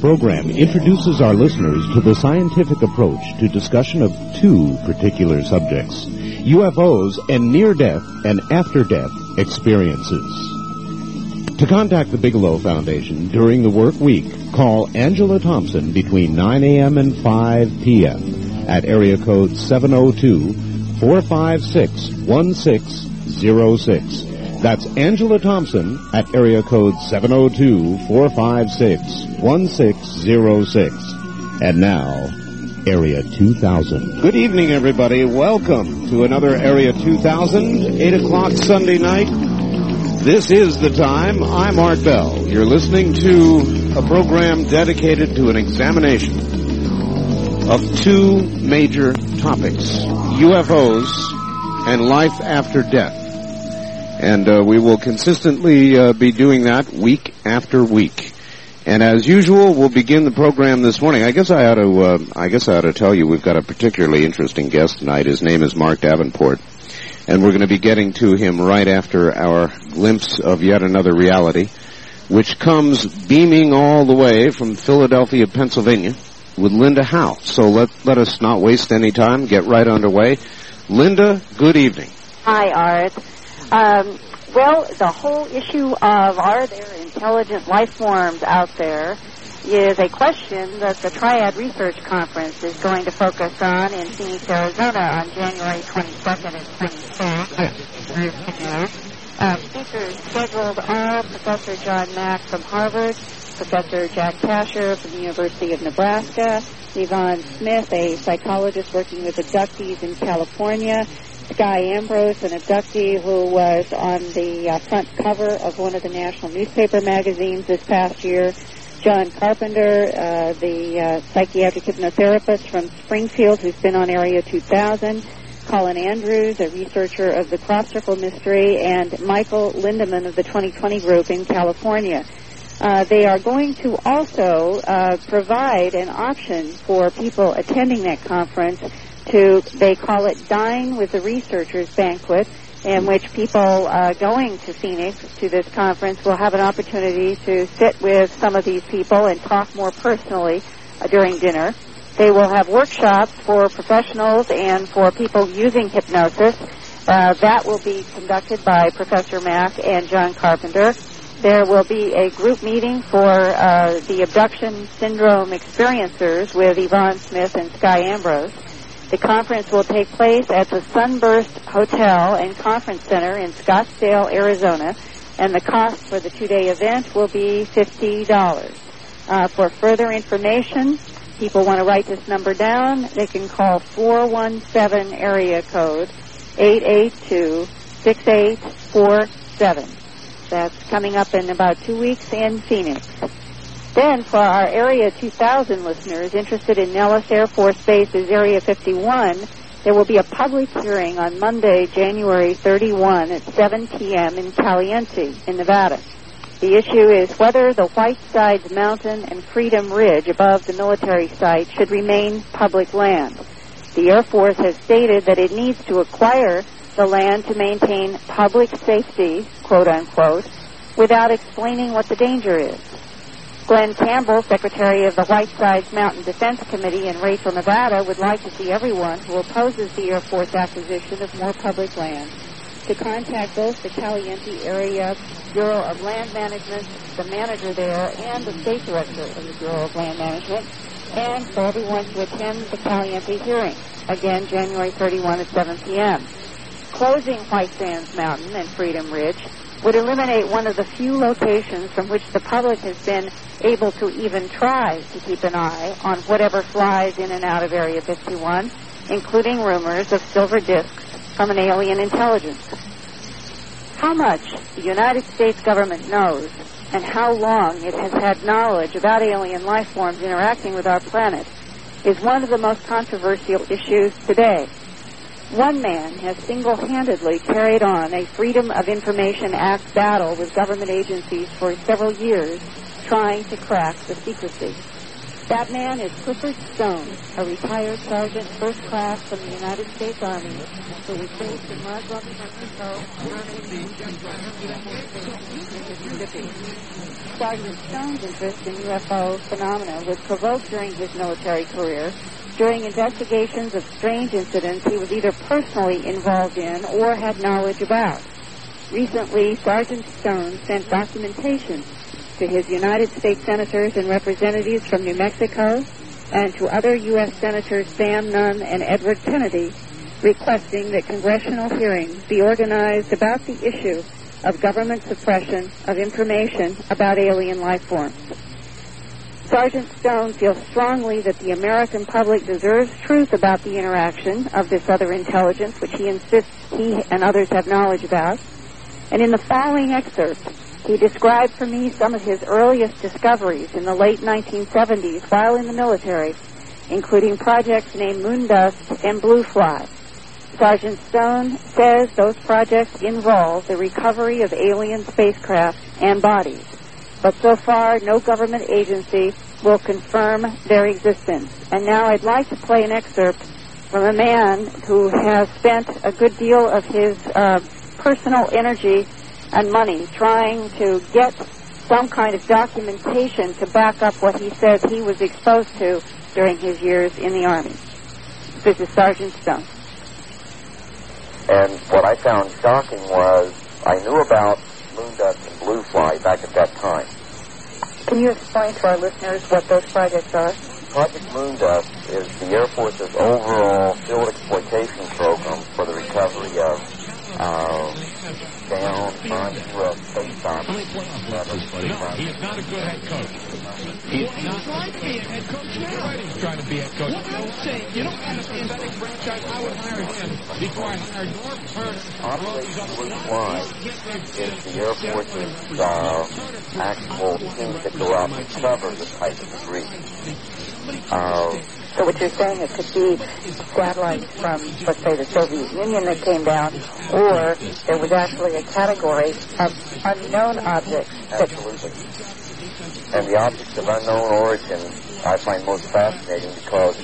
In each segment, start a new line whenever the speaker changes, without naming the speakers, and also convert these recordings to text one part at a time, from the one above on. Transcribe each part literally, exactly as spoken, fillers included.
program introduces our listeners to the scientific approach to discussion of two particular subjects, U F Os and near-death and after-death experiences. To contact the Bigelow Foundation during the work week, call Angela Thompson between nine a.m. and five p.m. at area code seven oh two, four five six, one six zero six. That's Angela Thompson at area code seven oh two, four five six, one six zero six. And now, Area two thousand. Good evening, everybody. Welcome to another Area two thousand, eight o'clock Sunday night. This is the time. I'm Art Bell. You're listening to a program dedicated to an examination of two major topics, U F Os and life after death. And uh, we will consistently uh, be doing that week after week. And as usual, we'll begin the program this morning. I guess I ought to. Uh, I guess I ought to tell you we've got a particularly interesting guest tonight. His name is Mark Davenport, and we're going to be getting to him right after our glimpse of yet another reality, which comes beaming all the way from Philadelphia, Pennsylvania, with Linda Howe. So let let us not waste any time. Get right underway. Linda, good evening.
Hi, Art. Um, well, the whole issue of are there intelligent life forms out there is a question that the Triad Research Conference is going to focus on in Phoenix, Arizona on January twenty-second and twenty-third. Um, speakers scheduled are Professor John Mack from Harvard, Professor Jack Tasher from the University of Nebraska, Yvonne Smith, a psychologist working with abductees in California, Sky Ambrose, an abductee who was on the uh, front cover of one of the national newspaper magazines this past year, John Carpenter, uh, the uh, psychiatric hypnotherapist from Springfield who's been on Area two thousand, Colin Andrews, a researcher of the Cross Circle Mystery, and Michael Lindemann of the twenty twenty group in California. Uh, they are going to also uh, provide an option for people attending that conference to, they call it Dine with the Researchers Banquet, in which people uh, going to Phoenix to this conference will have an opportunity to sit with some of these people and talk more personally uh, during dinner. They will have workshops for professionals and for people using hypnosis. Uh, that will be conducted by Professor Mack and John Carpenter. There will be a group meeting for uh, the abduction syndrome experiencers with Yvonne Smith and Sky Ambrose. The conference will take place at the Sunburst Hotel and Conference Center in Scottsdale, Arizona, and the cost for the two-day event will be fifty dollars. Uh, for further information, people want to write this number down, they can call four one seven area code eight eight two, six eight four seven. That's coming up in about two weeks in Phoenix. Then, for our Area two thousand listeners interested in Nellis Air Force Base's Area fifty-one, there will be a public hearing on Monday, January thirty-first at seven p.m. in Caliente, in Nevada. The issue is whether the Whitesides Mountain and Freedom Ridge above the military site should remain public land. The Air Force has stated that it needs to acquire the land to maintain public safety, quote-unquote, without explaining what the danger is. Glenn Campbell, Secretary of the Whitesides Mountain Defense Committee in Rachel, Nevada, would like to see everyone who opposes the Air Force acquisition of more public land to contact both the Caliente Area Bureau of Land Management, the manager there, and the State Director of the Bureau of Land Management, and for everyone to attend the Caliente hearing, again, January thirty-first at seven p.m. Closing White Sands Mountain and Freedom Ridge would eliminate one of the few locations from which the public has been able to even try to keep an eye on whatever flies in and out of Area fifty-one, including rumors of silver discs from an alien intelligence. How much the United States government knows and how long it has had knowledge about alien life forms interacting with our planet is one of the most controversial issues today. One man has single-handedly carried on a Freedom of Information Act battle with government agencies for several years, trying to crack the secrecy. That man is Clifford Stone, a retired sergeant first class from the United States Army, who was based in Roswell, New Mexico, Mississippi. Sergeant Stone's interest in U F O phenomena was provoked during his military career. During investigations of strange incidents he was either personally involved in or had knowledge about. Recently, Sergeant Stone sent documentation to his United States senators and representatives from New Mexico and to other U S Senators Sam Nunn and Edward Kennedy, requesting that congressional hearings be organized about the issue of government suppression of information about alien life forms. Sergeant Stone feels strongly that the American public deserves truth about the interaction of this other intelligence, which he insists he and others have knowledge about. And in the following excerpt, he described for me some of his earliest discoveries in the late nineteen seventies while in the military, including projects named Moondust and Blue Fly. Sergeant Stone says those projects involve the recovery of alien spacecraft and bodies, but so far no government agency will confirm their existence. And now I'd like to play an excerpt from a man who has spent a good deal of his uh, personal energy and money trying to get some kind of documentation to back up what he says he was exposed to during his years in the Army. This is Sergeant Stone.
And what I found shocking was I knew about Moondust and Blue Fly back at that time.
Can you explain to our listeners what those projects are?
Project Moondust is the Air Force's overall field exploitation program for the recovery of uh, down on U S space bombers.
He's not a good head coach. He's not trying to be a head coach. He's trying to be a head coach. What I'm saying, you don't have to invent a franchise. I would hire him before I hired Norm Turner.
Operation Blue Fly is the Air Force's uh, actual teams that go out and discover the type of debris.
Uh, so what you're saying, it could be satellites from, let's say, the Soviet Union that came down, or there was actually a category of unknown objects.
Absolutely. And the objects of unknown origin I find most fascinating because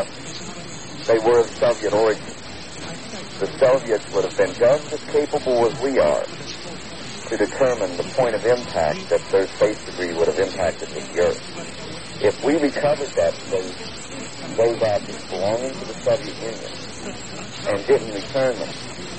if they were of Soviet origin, the Soviets would have been just as capable as we are to determine the point of impact that their space debris would have impacted the Earth. If we recovered that space, those objects belonging to the Soviet Union and didn't return them,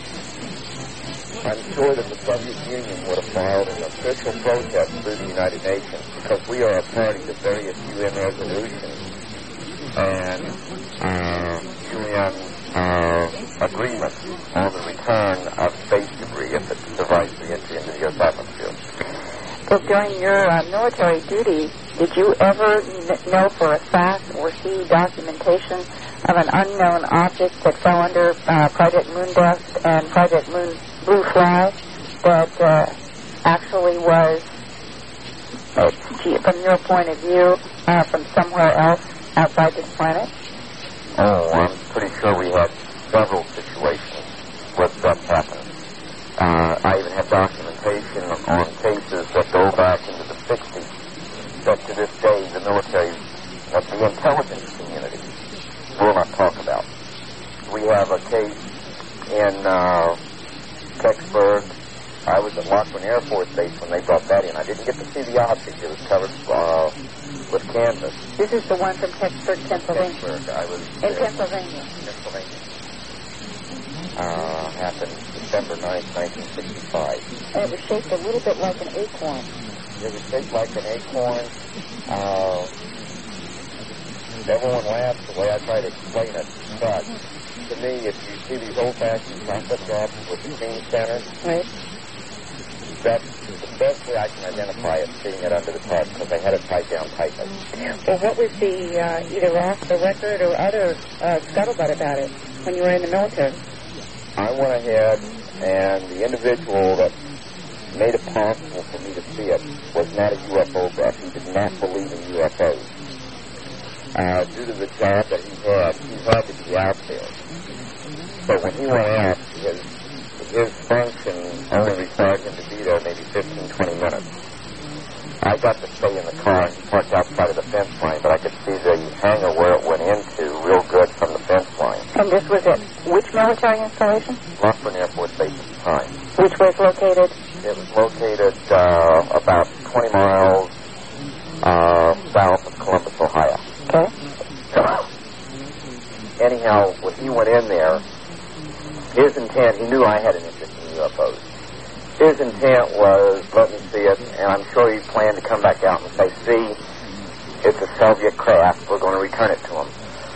I'm sure that the Soviet Union would have filed an official protest through the United Nations because we are a party to various U N resolutions and uh, U N uh, agreements on the return of space debris if it survives the entry into the Earth's atmosphere.
So during your uh, military duty, did you ever n- know for a fact or see documentation of an unknown object that fell under uh, Project Moondust and Project Moon Blue Fly that uh, actually was, uh, from your point of view, uh, from somewhere else outside this planet?
Oh, I'm pretty sure we had several situations where that happened. Uh, I even have documentation on cases that go back into the sixties that to this day the military, uh, the intelligence community, will not talk about. We have a case in uh, Kecksburg. I was at Lockwood Air Force Base when they brought that in. I didn't get to see the object. It was covered uh, with canvas.
This is the one from Kecksburg, Pennsylvania.
Kecksburg. I was
in Pennsylvania.
Pennsylvania. Uh, happened December ninth, nineteen sixty-five.
And it was shaped a little bit like an acorn.
It was shaped like an acorn. Uh, everyone laughs the way I try to explain it, but to me, if you see these old-fashioned concept jobs with the steam center,
right,
that's the best way I can identify it, seeing it under the top, because they had it tied down tightly.
Well, what was the, uh, either off the record or other uh, scuttlebutt about it when you were in the military?
I went ahead, and the individual that made it possible for me to see it was not a U F O buff. He did not believe in U F Os. Uh, due to the job that he had, he had to be out there. So when he went out, his, his function only required him to be there maybe fifteen, twenty minutes. I got to stay in the car, and he parked outside of the fence line, but I could see the
was at which military installation?
Lufkin Air Force Base at the time.
Which was located?
It was located uh, about twenty miles uh, south of Columbus, Ohio.
Okay.
Anyhow, when he went in there, his intent, he knew I had an interest in U F Os. His intent was, let me see it, and I'm sure he planned to come back out and say, see, it's a Soviet craft, we're going to return it to him.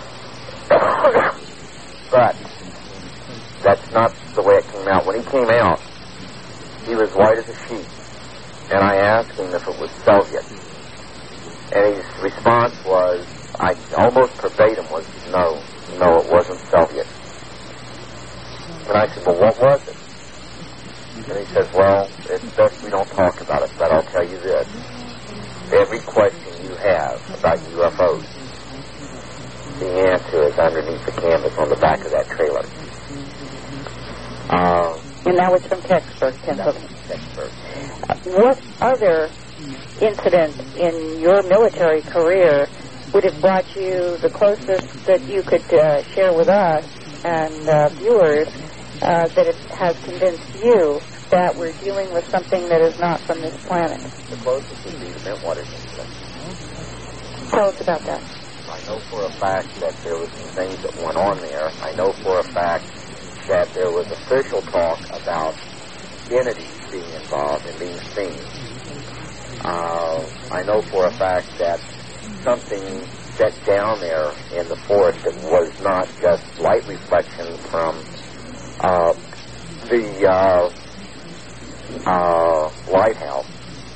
But that's not the way it came out. When he came out, he was white as a sheet, and I asked him if it was Soviet. And his response was, I almost verbatim was, no, no, it wasn't Soviet. And I said, well, what was it? And he says, well, it's best we don't talk about it, but I'll tell you this. Every question you have about U F Os, the answer is underneath the canvas on the back of that trailer. Uh,
and that was from Kecksburg, Pennsylvania.
Kecksburg.
Uh, what other incident in your military career would have brought you the closest that you could uh, share with us and uh, viewers uh, that it has convinced you that we're dealing with something that is not from this planet?
The closest would be the Bentwaters incident.
Tell us about that.
I know for a fact that there was some things that went on there. I know for a fact that there was official talk about entities being involved and being seen. Uh, I know for a fact that something set down there in the forest that was not just light reflection from uh, the uh, uh, lighthouse.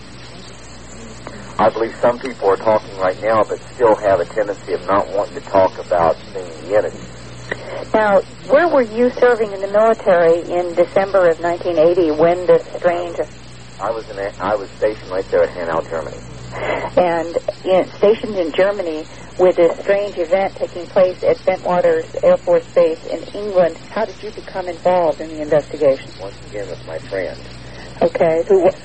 I believe some people are talking right now but still have a tendency of not wanting to talk about seeing the entities.
Now, where were you serving in the military in December of nineteen eighty when this strange...
I was in a, I was stationed right there at Hanau, Germany.
And in, stationed in Germany with this strange event taking place at Bentwaters Air Force Base in England, how did you become involved in the investigation?
Once again with my friend.
Okay. Who?
Uh,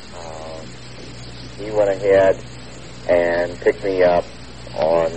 he went ahead and picked me up on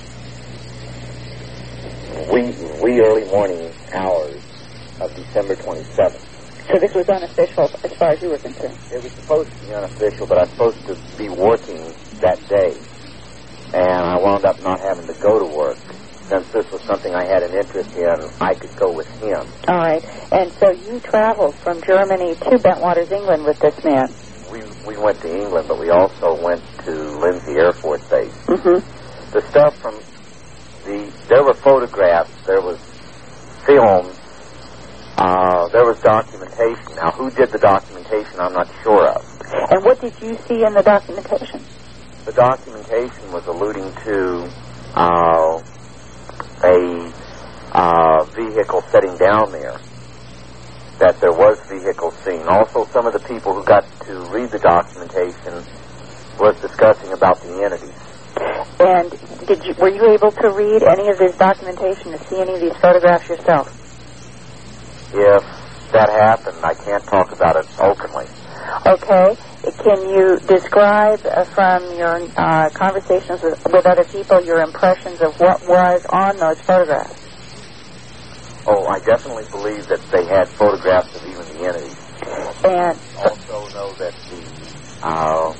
wee, wee early morning hours of December twenty-seventh.
So this was unofficial as far as you were concerned?
It was supposed to be unofficial, but I was supposed to be working that day. And I wound up not having to go to work. Since this was something I had an interest in, I could go with him.
All right. And so you traveled from Germany to Bentwaters, England with this man?
We we went to England, but we also went to Lindsay Air Force Base.
Mm-hmm.
The stuff from the... There were photographs. There was film. Uh, there was documentation. Now, who did the documentation, I'm not sure of.
And what did you see in the documentation?
The documentation was alluding to uh, a uh, vehicle setting down there, that there was vehicles seen. Also, some of the people who got to read the documentation was discussing about the entities.
And did you, were you able to read any of this documentation, to see any of these photographs yourself?
If that happened, I can't talk about it openly.
Okay. Can you describe uh, from your uh, conversations with, with other people your impressions of what was on those photographs?
Oh, I definitely believe that they had photographs of even the entities.
And
also know that the uh,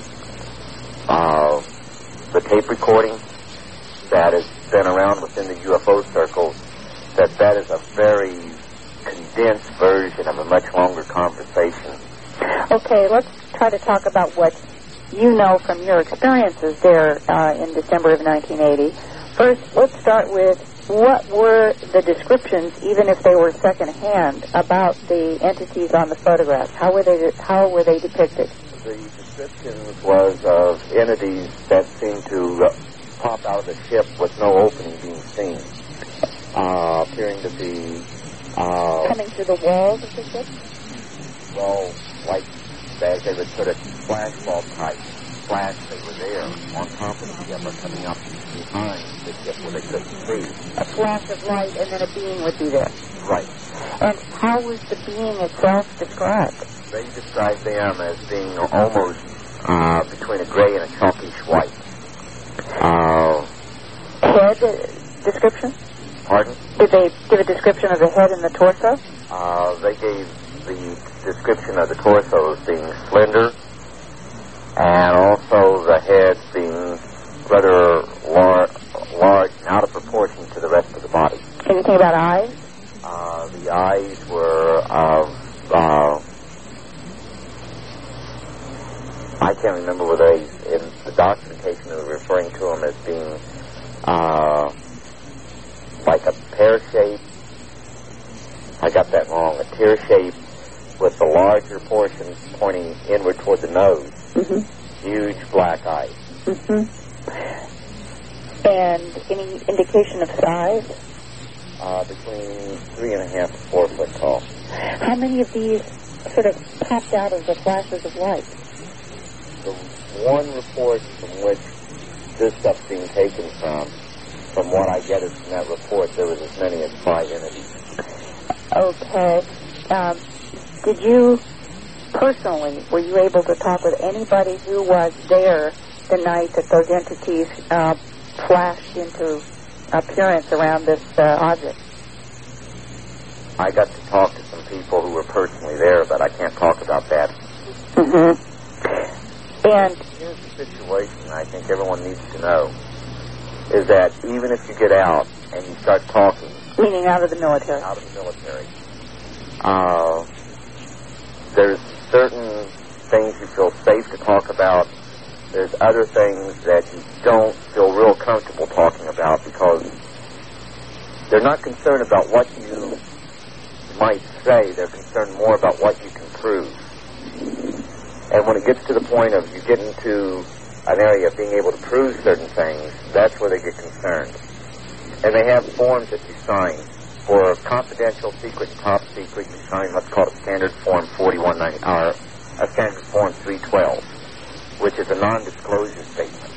uh, the tape recording that has been around within the U F O circles, that that is a very condensed version of a much longer conversation.
Okay, let's try to talk about what you know from your experiences there uh, in December of nineteen eighty. First, let's start with what were the descriptions, even if they were secondhand, about the entities on the photographs? How were they? How were they depicted?
The description was of entities that seemed to uh, pop out of the ship with no opening being seen, uh, appearing to be uh,
coming through the walls of the ship.
Well, like as they would put it, flashbulb type. Flash, they were there on top of the ship or coming up behind the ship where they couldn't see.
A flash of light and then a being would be there.
Right.
And how was the being itself described?
They described them as being almost uh, between a gray and a chalkish white. Uh,
Head uh, description?
Pardon?
Did they give a description of the head and the torso?
Uh, they gave the description of the torso as being slender, and also the head being rather lar- large and out of proportion to the rest of the body.
Anything about eyes?
Uh, the eyes were of, uh, I can't remember whether they, in the documentation they were referring to them as being uh, like a pear shape. I got that wrong. A tear shape with the larger portion pointing inward toward the nose.
Mm-hmm.
Huge black eyes.
Mm-hmm. And any indication of size?
Uh, between three and a half and four foot tall.
How many of these sort of popped out of the flashes of light?
The one report from which this stuff's being taken from, from what I get is from that report, there was as many as five entities.
Okay. Um, did you personally, were you able to talk with anybody who was there the night that those entities uh, flashed into appearance around this uh, object?
I got to talk to some people who were personally there, but I can't talk about that.
Mm-hmm. And
here's the situation I think everyone needs to know, is that even if you get out and you start talking...
Meaning out of the military.
Out of the military. Uh, there's certain things you feel safe to talk about. There's other things that you don't feel real comfortable talking about because they're not concerned about what you might say. They're concerned more about what you can prove. And when it gets to the point of you get into an area of being able to prove certain things, that's where they get concerned. And they have forms that you sign. For confidential, secret, and top secret, you sign what's called a standard form forty-one ninety, or a standard form three twelve, which is a non-disclosure statement.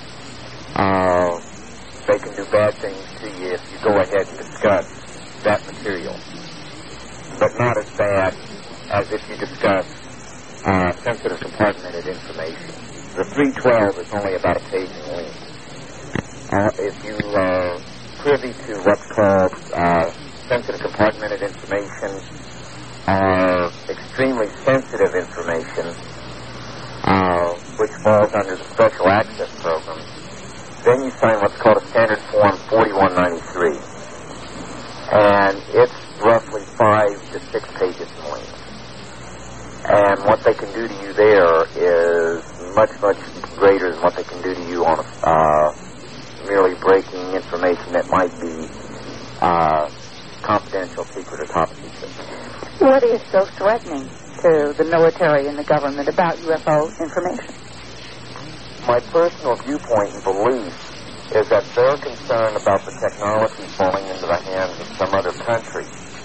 Uh, they can do bad things to you if you go ahead and discuss that material, but not as bad as if you discuss uh, sensitive compartmented information. The three twelve is only about a page in length. Uh, if you uh, privy to what's called uh, sensitive compartmented information, uh, extremely sensitive information, uh, which falls under the Special Access Program, then you sign what's called a Standard Form forty-one ninety-three. And it's roughly five to six pages in length. And what they can do to you there is much, much greater than what they can do to you on a, uh, merely breaking information that might be uh, confidential, secret, or top secret.
What is so threatening to the military and the government about U F O information?
My personal viewpoint and belief is that they're concerned about the technology falling into the hands of some other country.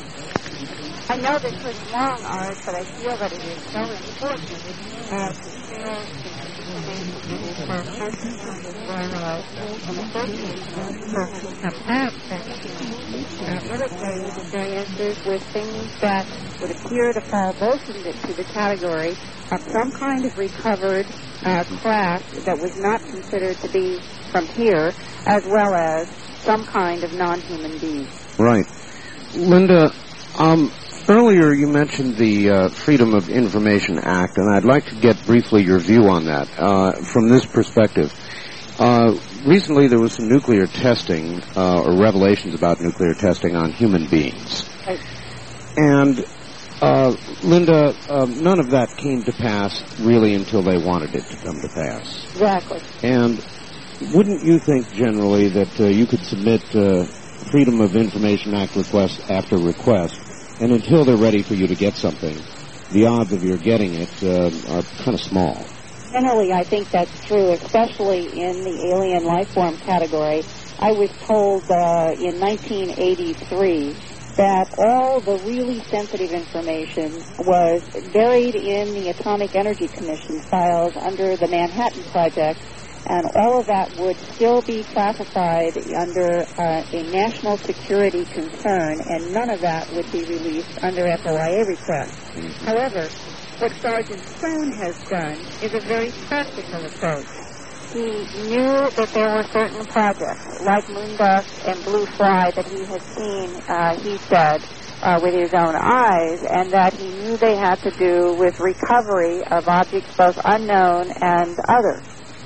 I know this was long, Art, but I feel that it is so important uh, to share information for persons who have had uh, military experiences with things that would appear to fall both into the category of some kind of recovered uh, craft that was not considered to be from here, as well as some kind of non-human being.
Right. Linda, um, earlier you mentioned the uh, Freedom of Information Act, and I'd like to get briefly your view on that uh, from this perspective. Uh, recently there was some nuclear testing, uh, or revelations about nuclear testing on human beings.
Right.
And, uh, Linda, uh, none of that came to pass really until they wanted it to come to pass.
Exactly.
And wouldn't you think generally that uh, you could submit uh, Freedom of Information Act request after request, and until they're ready for you to get something, the odds of your getting it uh, are kind of small?
Generally, I think that's true, especially in the alien life form category. I was told uh, in nineteen eighty-three that all the really sensitive information was buried in the Atomic Energy Commission files under the Manhattan Project, and all of that would still be classified under uh, a national security concern, and none of that would be released under F O I A request. Mm-hmm. However, what Sergeant Stone has done is a very practical approach. he knew that there were certain projects, like Moondust and Blue Fly, that he had seen, uh, he said, uh, with his own eyes, and that he knew they had to do with recovery of objects both unknown and others.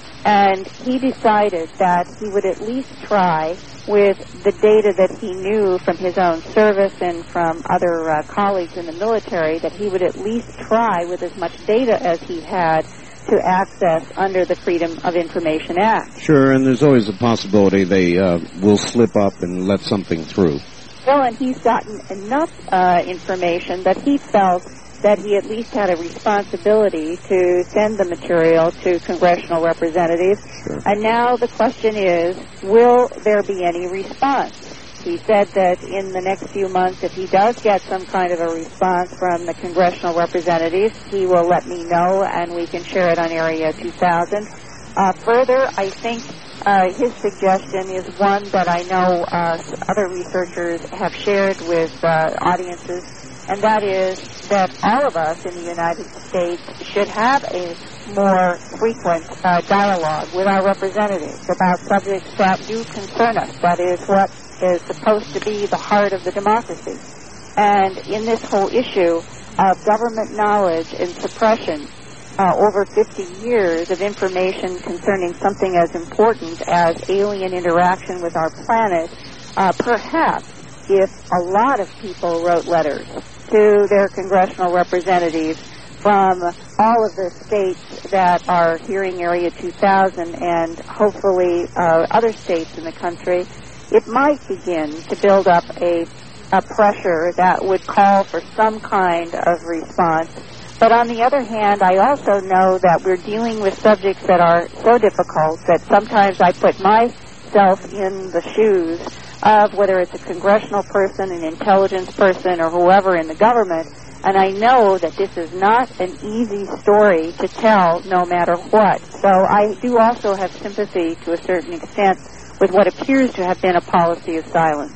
And he decided that he would at least try with the data that he knew from his own service and from other uh, colleagues in the military, that he would at least try with as much data as he had to access under the Freedom of Information Act.
Sure, and there's always a possibility they uh, will slip up and let something through.
Well, and he's gotten enough uh, information that he felt that he at least had a responsibility to send the material to congressional representatives.
Sure.
And now the question is, will there be any response? He said that in the next few months, if he does get some kind of a response from the congressional representatives, he will let me know and we can share it on Area two thousand. Uh, further, I think uh, his suggestion is one that I know uh, other researchers have shared with uh, audiences, and that is that all of us in the United States should have a more frequent uh, dialogue with our representatives about subjects that do concern us. That is what is supposed to be the heart of the democracy. And in this whole issue of government knowledge and suppression, uh, over fifty years of information concerning something as important as alien interaction with our planet, uh, perhaps if a lot of people wrote letters to their congressional representatives from all of the states that are hearing Area two thousand and hopefully uh, other states in the country, it might begin to build up a, a pressure that would call for some kind of response. But on the other hand, I also know that we're dealing with subjects that are so difficult that sometimes I put myself in the shoes of whether it's a congressional person, an intelligence person, or whoever in the government, and I know that this is not an easy story to tell no matter what. So I do also have sympathy to a certain extent with what appears to have been a policy of silence.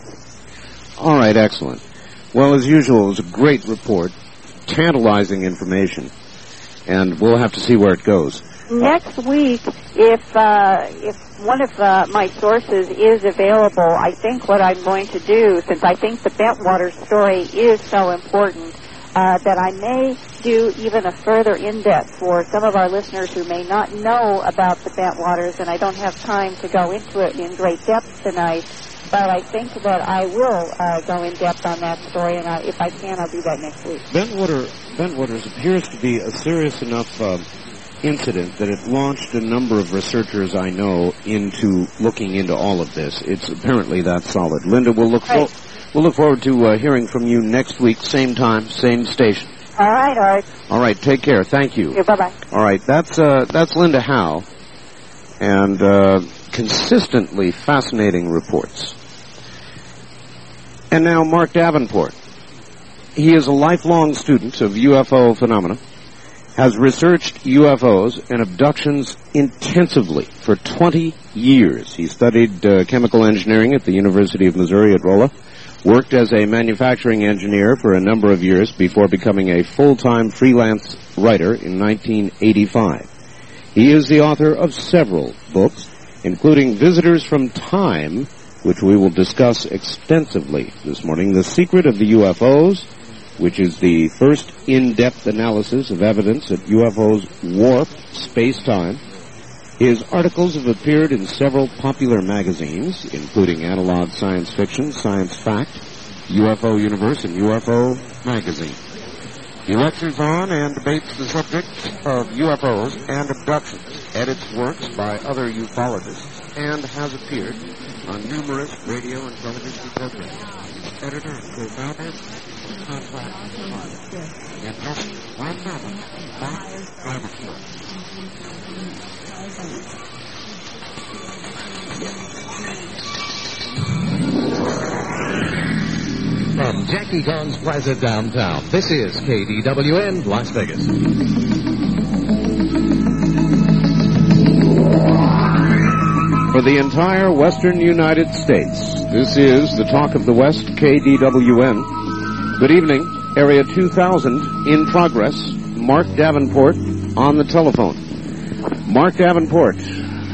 All right, excellent. Well, as usual, it was a great report, tantalizing information, and we'll have to see where it goes.
Next week, if uh, if one of uh, my sources is available, I think what I'm going to do, since I think the Bentwater story is so important, uh, that I may do even a further in-depth for some of our listeners who may not know about the Bentwaters, and I don't have time to go into it in great depth tonight, but I think that I will uh, go in depth on that story, and I, if I can, I'll do that next week.
Bentwater, Bentwaters appears to be a serious enough uh, incident that it launched a number of researchers I know into looking into all of this. It's apparently that solid. Linda, we'll look
right.
for, we'll look forward to uh, hearing from you next week, same time, same station.
All right, all right.
All right, take care. Thank you.
Yeah, bye-bye.
All right, that's uh, that's Linda Howe, and uh, consistently fascinating reports. And now Mark Davenport. He is a lifelong student of U F O phenomena, has researched U F Os and abductions intensively for twenty years. He studied uh, chemical engineering at the University of Missouri at Rolla, worked as a manufacturing engineer for a number of years before becoming a full-time freelance writer in nineteen eighty-five. He is the author of several books, including Visitors from Time, which we will discuss extensively this morning, The Secret of the U F Os, which is the first in-depth analysis of evidence that U F Os warp space-time. His articles have appeared in several popular magazines, including Analog Science Fiction, Science Fact, U F O Universe, and U F O Magazine. He lectures on and debates the subject of U F Os and abductions, edits works by other ufologists, and has appeared on numerous radio and television programs. He's editor and co-founder of Contract and host one moment, Mark Davenport.
From Jackie Gunn's Plaza downtown, this is K D W N Las Vegas.
For the entire western United States, this is the Talk of the West, K D W N. Good evening, Area two thousand in progress. Mark Davenport on the telephone. Mark Davenport,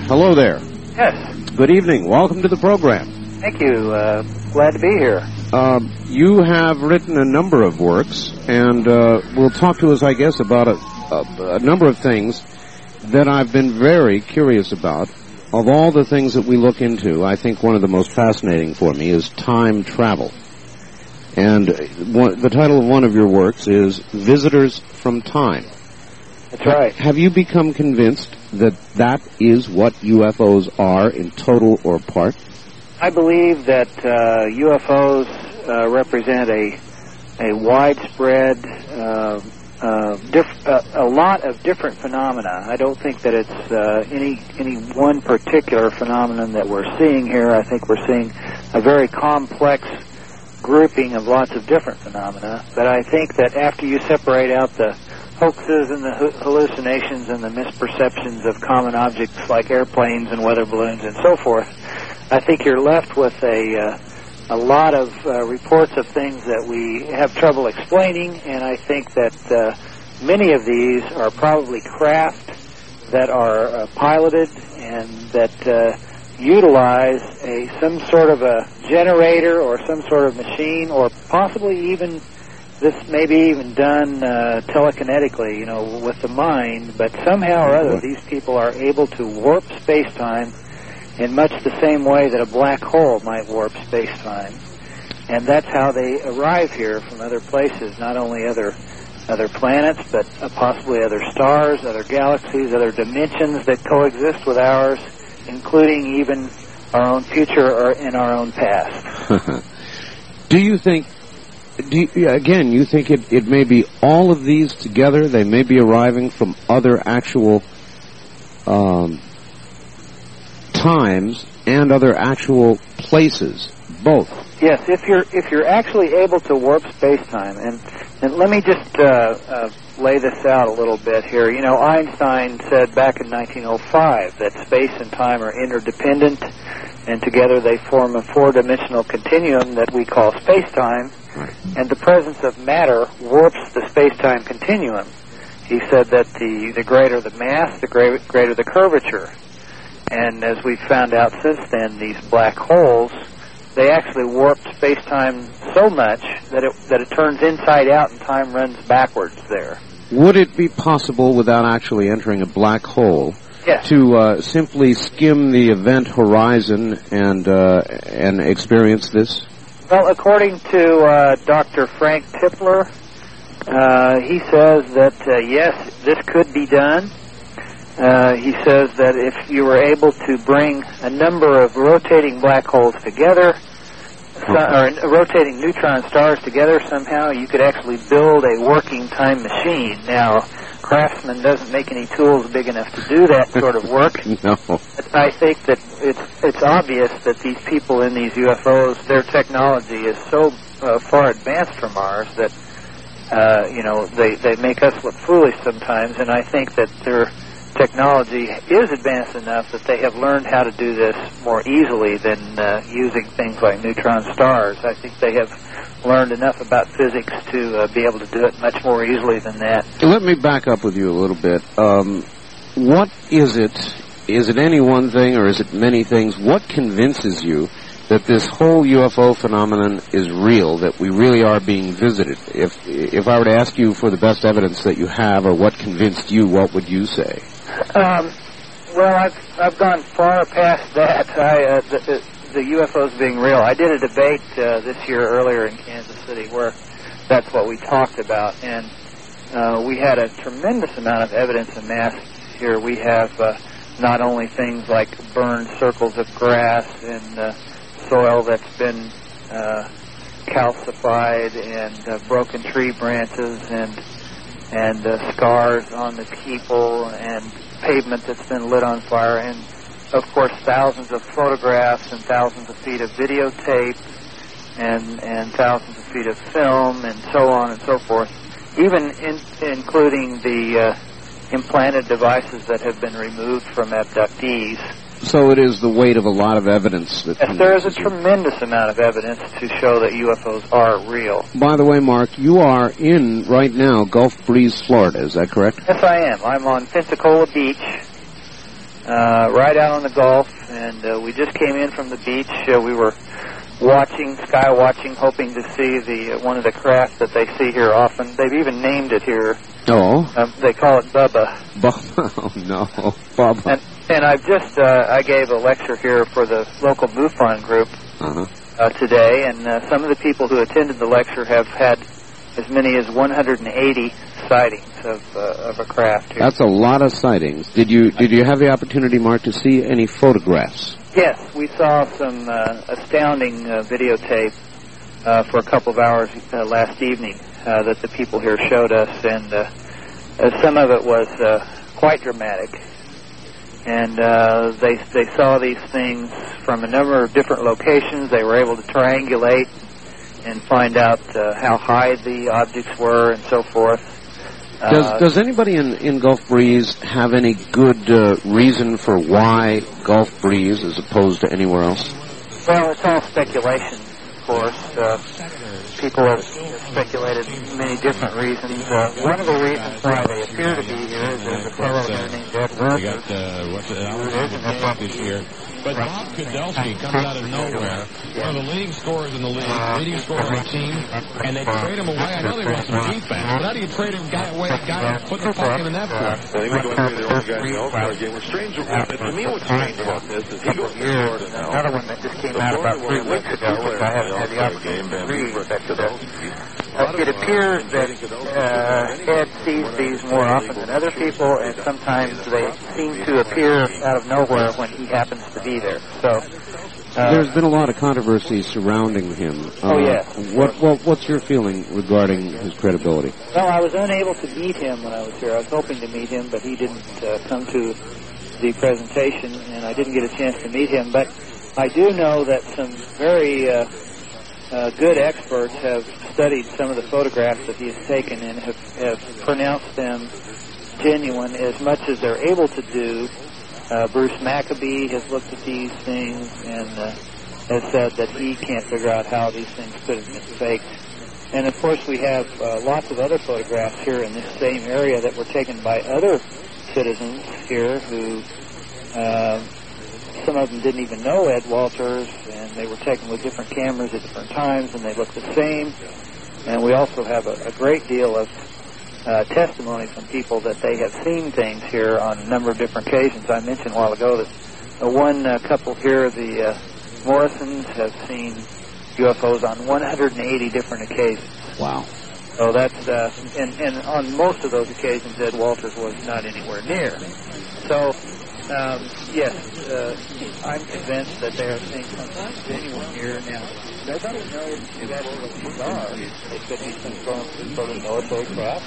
Hello there.
Yes.
Good evening. Welcome to the program.
Thank you. Uh, glad to be here.
Uh, you have written a number of works, and uh, will talk to us, I guess, about a, a, a number of things that I've been very curious about. Of all the things that we look into, I think one of the most fascinating for me is time travel. And one, the title of one of your works is Visitors from Time.
That's right.
Have you become convinced that that is what U F Os are in total or part?
I believe that uh, U F Os uh, represent a a widespread, uh, uh, diff- uh, a lot of different phenomena. I don't think that it's uh, any any one particular phenomenon that we're seeing here. I think we're seeing a very complex grouping of lots of different phenomena. But I think that after you separate out the hoaxes and the hallucinations and the misperceptions of common objects like airplanes and weather balloons and so forth, I think you're left with a uh, a lot of uh, reports of things that we have trouble explaining, and I think that uh, many of these are probably craft that are uh, piloted and that uh, utilize a some sort of a generator or some sort of machine, or possibly even this may be even done uh, telekinetically, you know, with the mind, but somehow or other these people are able to warp space-time in much the same way that a black hole might warp space-time. And that's how they arrive here from other places, not only other other planets, but uh, possibly other stars, other galaxies, other dimensions that coexist with ours, including even our own future or in our own past.
Do you think, do you, again, you think it, it may be all of these together? They may be arriving from other actual um, times and other actual places, both.
Yes, if you're if you're actually able to warp space-time, and and let me just uh, uh, lay this out a little bit here. You know, Einstein said back in nineteen oh five that space and time are interdependent, and together they form a four-dimensional continuum that we call space-time, and the presence of matter warps the space-time continuum. He said that the, the greater the mass, the greater, greater the curvature. And as we've found out since then, these black holes, they actually warp space-time so much that it that it turns inside out and time runs backwards there.
Would it be possible, without actually entering a black hole,
yes,
to uh, simply skim the event horizon and uh, and experience this?
Well, according to uh, Doctor Frank Tipler, uh, he says that, uh, yes, this could be done. Uh, he says that if you were able to bring a number of rotating black holes together, so, or rotating neutron stars together somehow, you could actually build a working time machine. Now, Craftsman doesn't make any tools big enough to do that sort of work.
No.
But I think that it's it's obvious that these people in these U F Os, their technology is so uh, far advanced from ours that, uh, you know, they, they make us look foolish sometimes, and I think that their technology is advanced enough that they have learned how to do this more easily than uh, using things like neutron stars. I think they have learned enough about physics to uh, be able to do it much more easily than that.
Let me back up with you a little bit. Um, what is it? Is it any one thing or is it many things? What convinces you that this whole U F O phenomenon is real, that we really are being visited? If if I were to ask you for the best evidence that you have or what convinced you, what would you say?
Um, well, I've I've gone far past that. I, uh, the, the, the U F Os being real. I did a debate uh, this year earlier in Kansas City where that's what we talked about, and uh, we had a tremendous amount of evidence amassed here. We have uh, not only things like burned circles of grass and uh, soil that's been uh, calcified, and uh, broken tree branches, and and uh, scars on the people, and pavement that's been lit on fire, and of course thousands of photographs and thousands of feet of videotape, and and thousands of feet of film, and so on and so forth, even in, including the uh, implanted devices that have been removed from abductees.
So it is the weight of a lot of evidence that...
Yes, there is a tremendous amount of evidence to show that U F Os are real.
By the way, Mark, you are in, right now, Gulf Breeze, Florida. Is that correct?
Yes, I am. I'm on Pensacola Beach. uh, right out on the Gulf, and uh, we just came in from the beach. Uh, we were watching, sky watching, hoping to see the uh, one of the craft that they see here often. They've even named it here.
Oh.
Um, they call it Bubba.
Bubba. Oh, no. Bubba.
And, and I've just, uh, I gave a lecture here for the local MUFON group
uh-huh.
uh, today, and uh, some of the people who attended the lecture have had as many as one hundred eighty sightings of uh, of a craft here.
That's a lot of sightings. Did you did you have the opportunity, Mark, to see any photographs?
Yes, we saw some uh, astounding uh, videotape uh, for a couple of hours uh, last evening uh, that the people here showed us, and uh, uh, some of it was uh, quite dramatic. And uh, they they saw these things from a number of different locations. They were able to triangulate and find out uh, how high the objects were and so forth. Uh,
does does anybody in, in Gulf Breeze have any good uh, reason for why Gulf Breeze as opposed to anywhere else?
Well, it's all speculation, of course. Uh, people have speculated many different reasons. Uh, one of the reasons why they appear to be here is there's a fellow there named Ed
We got, uh, what's it, Alvin this year. But Bob Kudelski comes out of nowhere, one of the leading scorers in the league, leading scorer on the team, and they trade him away. I know they want some defense, but how do you trade him guy away, guy who put the puck in the net for him?
I think we're going to be the only guy in the All-Star game. What's strange, to me what's strange about this is he goes to Florida now.
Another one that just came out about three weeks ago, which I haven't had the opportunity to read, but uh, it appears that uh, Ed sees these more often than other people, and sometimes they seem to appear out of nowhere when he happens to be there. So uh,
there's been a lot of controversy surrounding him. Uh,
oh yes.
What, what what's your feeling regarding his credibility?
Well, I was unable to meet him when I was here. I was hoping to meet him, but he didn't uh, come to the presentation, and I didn't get a chance to meet him. But I do know that some very uh, uh, good experts have studied some of the photographs that he has taken and have, have pronounced them genuine as much as they're able to do. Uh, Bruce Maccabee has looked at these things and uh, has said that he can't figure out how these things could have been faked. And of course we have uh, lots of other photographs here in this same area that were taken by other citizens here who, uh, some of them didn't even know Ed Walters, and they were taken with different cameras at different times, and they look the same. And we also have a, a great deal of Uh, testimony from people that they have seen things here on a number of different occasions. I mentioned a while ago that uh, one uh, couple here, the uh, Morrisons, have seen U F Os on one hundred eighty different occasions.
Wow.
So that's, uh, and, and on most of those occasions, Ed Walters was not anywhere near. So, um, yes, uh, I'm convinced that they are seeing something genuine here. Now, nobody knows exactly what these are. They could be some sort of military craft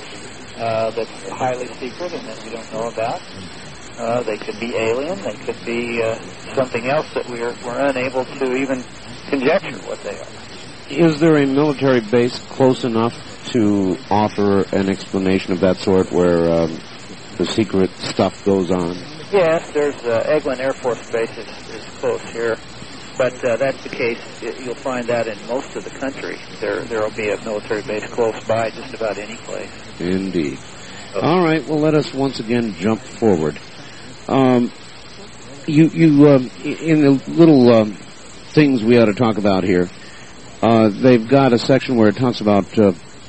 uh, that's highly secret and that we don't know about. Uh, they could be alien. They could be uh, something else that we're, we're unable to even conjecture what they are.
Is there a military base close enough to offer an explanation of that sort where um, the secret stuff goes on?
Yes, there's uh, Eglin Air Force Base is, is close here, but uh, that's the case. It, you'll find that in most of the country. There there will be a military base close by just about any place.
Indeed. Okay. All right, well, let us once again jump forward. Um, you, you um, in the little um, things we ought to talk about here, uh, they've got a section where it talks about uh,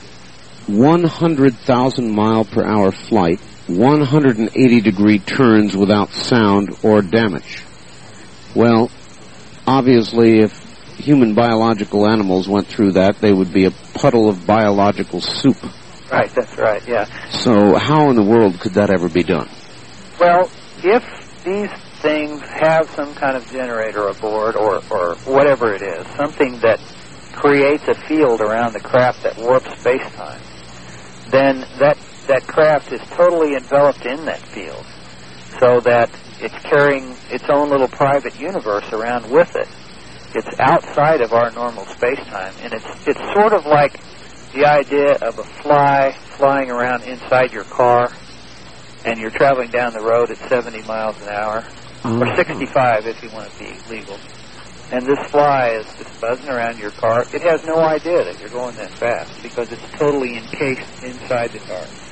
one hundred thousand mile per hour flight, one hundred eighty degree turns without sound or damage. Well, obviously, if human biological animals went through that, they would be a puddle of biological soup.
Right, that's right, yeah.
So how in the world could that ever be done?
Well, if these things have some kind of generator aboard or, or whatever it is, something that creates a field around the craft that warps space-time, then that that craft is totally enveloped in that field, so that it's carrying its own little private universe around with it. It's outside of our normal space-time, and it's it's sort of like the idea of a fly flying around inside your car, and you're traveling down the road at seventy miles an hour, uh-huh. or sixty-five if you want to be legal. And this fly is just buzzing around your car. It has no idea that you're going that fast because it's totally encased inside the car.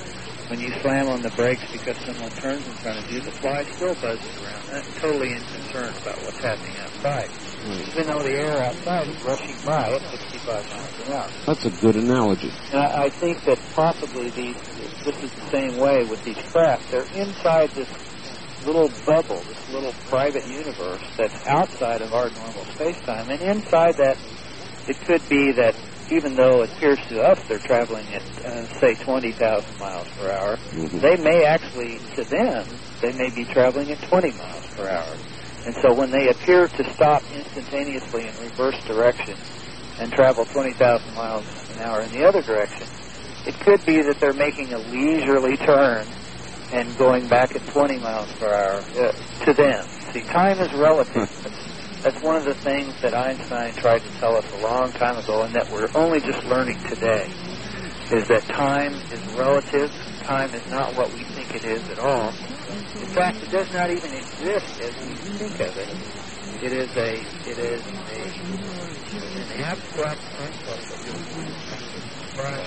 when you slam on the brakes because someone turns in front of you, the fly still buzzes around. That's totally unconcerned about what's happening outside. Mm. Even though the air outside is rushing by at sixty-five miles an hour.
That's a good analogy.
And I, I think that possibly these, this is the same way with these craft. They're inside this little bubble, this little private universe that's outside of our normal space-time. And inside that, it could be that even though it appears to us they're traveling at, uh, say, twenty thousand miles per hour, mm-hmm. they may actually, to them, they may be traveling at twenty miles per hour. And so when they appear to stop instantaneously in reverse direction and travel twenty thousand miles an hour in the other direction, it could be that they're making a leisurely turn and going back at twenty miles per hour uh, to them. See, time is relative. That's one of the things that Einstein tried to tell us a long time ago, and that we're only just learning today, is that time is relative. Time is not what we think it is at all. In fact, it does not even exist as we think of it. It is a, it is a, an abstract concept that you describe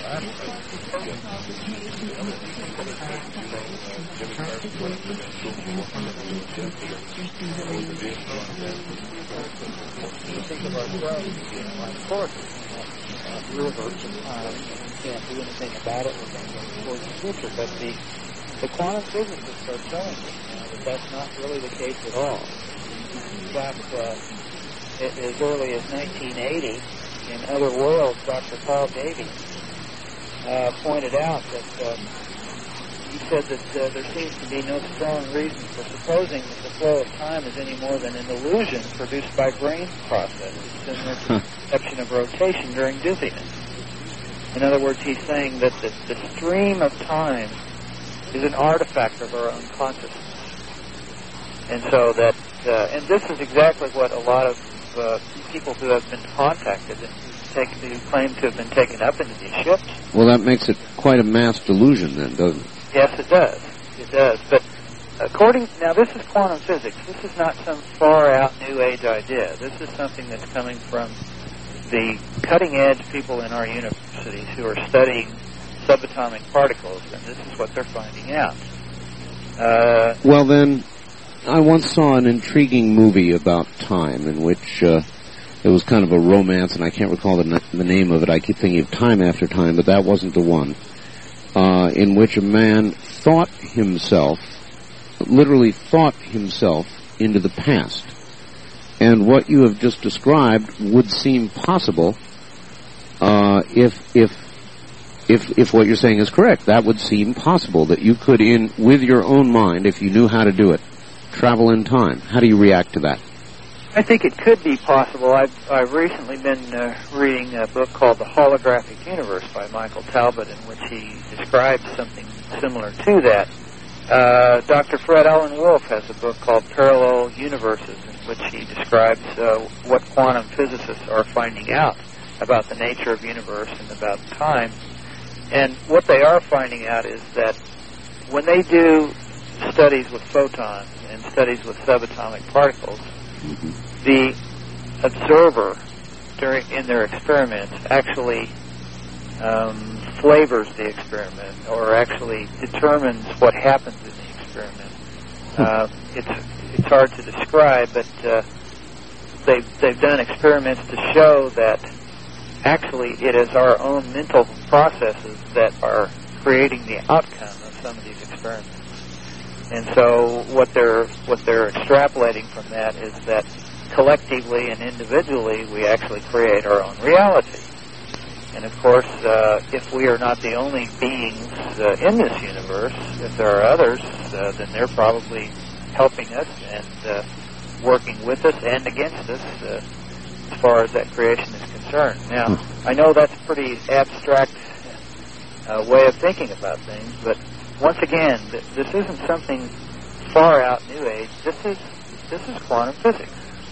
we think of ourselves as being like forces, uh, universe of time, and we can't do anything about it. We're going to go towards the future. But the, the quantum physicists are telling us now that that's not really the case at all. In fact, uh, as early as nineteen eighty, in Other Worlds, Doctor Paul Davies uh, pointed out that uh, he said that uh, there seems to be no strong reason for supposing that the flow of time is any more than an illusion produced by brain processes, similar to the perception of rotation during dizziness. In other words, he's saying that the, the stream of time is an artifact of our own consciousness. And so that, uh, and this is exactly what a lot of uh, people who have been contacted and take, who claim to have been taken up into these ships.
Well, that makes it quite a mass delusion then, doesn't it?
Yes, it does. It does. But according, now this is quantum physics. This is not some far-out New Age idea. This is something that's coming from the cutting-edge people in our universities who are studying subatomic particles, and this is what they're finding out. Uh,
well, then, I once saw an intriguing movie about time in which uh, it was kind of a romance, and I can't recall the, the name of it. I keep thinking of Time After Time, but that wasn't the one. Uh, in which a man thought himself, literally thought himself into the past. And what you have just described would seem possible uh, if if if if what you're saying is correct. That would seem possible that you could, in with your own mind, if you knew how to do it, travel in time. How do you react to that?
I think it could be possible. I've, I've recently been uh, reading a book called The Holographic Universe by Michael Talbot, in which he describes something similar to that. Uh, Doctor Fred Alan Wolf has a book called Parallel Universes, in which he describes uh, what quantum physicists are finding out about the nature of the universe and about time. And what they are finding out is that when they do studies with photons and studies with subatomic particles, the observer during in their experiments actually um, flavors the experiment, or actually determines what happens in the experiment. Uh, it's it's hard to describe, but uh, they've they've done experiments to show that actually it is our own mental processes that are creating the outcome of some of these experiments. And so what they're what they're extrapolating from that is that collectively and individually we actually create our own reality. And of course, uh, if we are not the only beings uh, in this universe, if there are others, uh, then they're probably helping us and uh, working with us and against us uh, as far as that creation is concerned. Now, I know that's a pretty abstract uh, way of thinking about things, but once again, th- this isn't something far out New Age. This is this is quantum physics.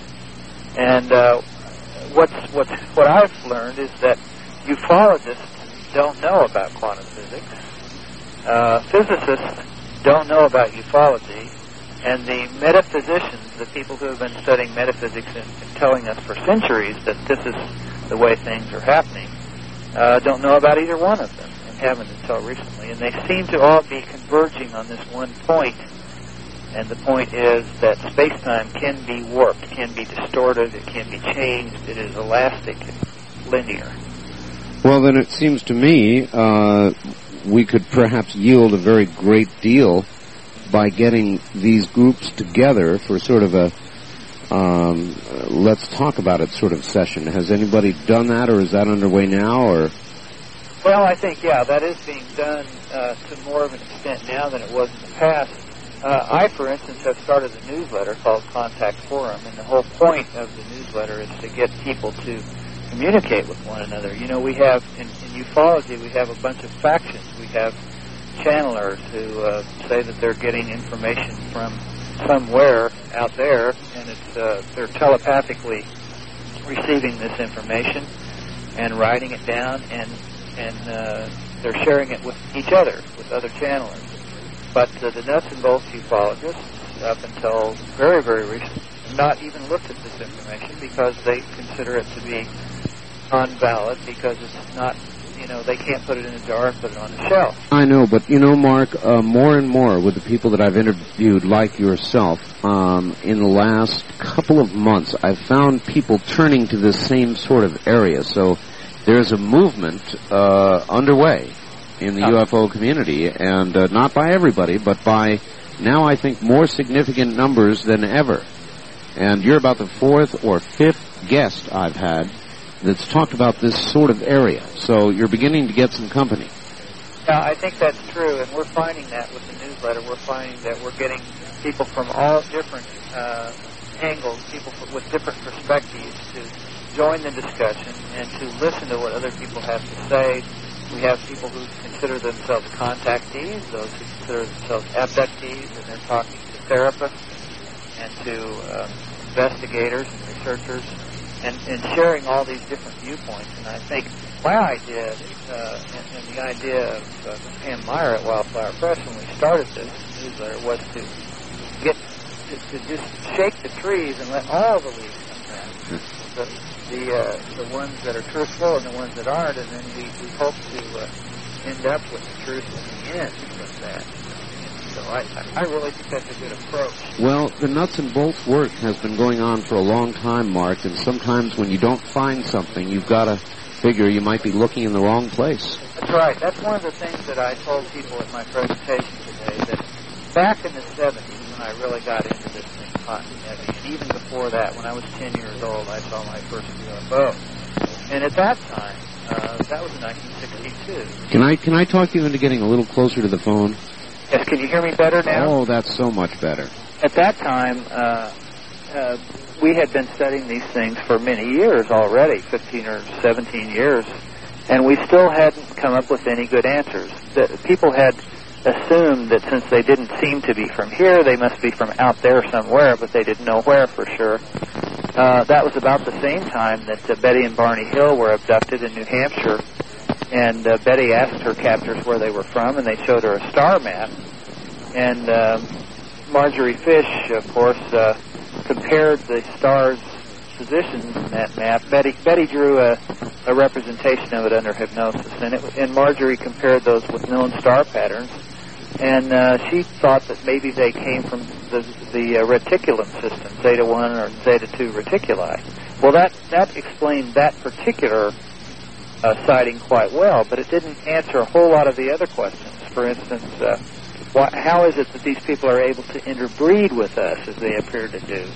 And uh, what's what's what I've learned is that ufologists don't know about quantum physics. Uh, physicists don't know about ufology, and the metaphysicians, the people who have been studying metaphysics and, and telling us for centuries that this is the way things are happening, uh, don't know about either one of them. And haven't until recently. And they seem to all be converging on this one point. And the point is that space-time can be warped, can be distorted, it can be changed. It is elastic and linear.
Well, then it seems to me uh, we could perhaps yield a very great deal by getting these groups together for sort of a um, let's talk about it sort of session. Has anybody done that, or is that underway now? Or
well, I think, yeah, that is being done uh, to more of an extent now than it was in the past. Uh, I, for instance, have started a newsletter called Contact Forum, and the whole point of the newsletter is to get people to communicate with one another. You know, we have, in, in ufology, we have a bunch of factions. We have channelers who uh, say that they're getting information from somewhere out there, and it's uh, they're telepathically receiving this information and writing it down, and and uh, they're sharing it with each other, with other channelers. But uh, the nuts and bolts ufologists, up until very, very recently, have not even looked at this information because they consider it to be non-valid, because it's not, you know, they can't put it in a jar and put it on the shelf.
I know, but you know, Mark, uh, more and more with the people that I've interviewed, like yourself, um, in the last couple of months, I've found people turning to this same sort of area. So there's a movement uh, underway in the oh. U F O community, and uh, not by everybody, but by now I think more significant numbers than ever. And you're about the fourth or fifth guest I've had that's talked about this sort of area. So you're beginning to get some company.
Yeah, I think that's true, and we're finding that with the newsletter. We're finding that we're getting people from all different uh, angles, people from, with different perspectives, to join the discussion and to listen to what other people have to say. We have people who consider themselves contactees, those who consider themselves abductees, and they're talking to therapists and to um, investigators and researchers, and, and sharing all these different viewpoints. And I think my idea, uh, and, and the idea of uh, Pam Meyer at Wildflower Press when we started this newsletter, was to get to, to just shake the trees and let all the leaves come down. The, the, uh, the ones that are truthful and the ones that aren't, and then we, we hope to uh, end up with the truth in the end with that. So I, I really think that's a good approach.
Well, the nuts and bolts work has been going on for a long time, Mark, and sometimes when you don't find something, you've got to figure you might be looking in the wrong place.
That's right. That's one of the things that I told people at my presentation today, that back in the seventies, when I really got into this thing hot and heavy, and even before that, when I was ten years old, I saw my first U F O. And at that time, uh, that was in nineteen sixty-two.
Can I, can I talk you into getting a little closer to the phone?
Yes, can you hear me better now?
Oh, that's so much better.
At that time, uh, uh, we had been studying these things for many years already, fifteen or seventeen years, and we still hadn't come up with any good answers. The, people had assumed that since they didn't seem to be from here, they must be from out there somewhere, but they didn't know where for sure. Uh, that was about the same time that uh, Betty and Barney Hill were abducted in New Hampshire. And uh, Betty asked her captors where they were from, and they showed her a star map. And uh, Marjorie Fish, of course, uh, compared the stars' positions in that map. Betty Betty drew a, a representation of it under hypnosis, and, it, and Marjorie compared those with known star patterns. And uh, she thought that maybe they came from the, the uh, reticulum system, Zeta one or Zeta two reticuli. Well, that, that explained that particular Uh, sighting quite well, but it didn't answer a whole lot of the other questions. For instance, uh, why, how is it that these people are able to interbreed with us as they appear to do?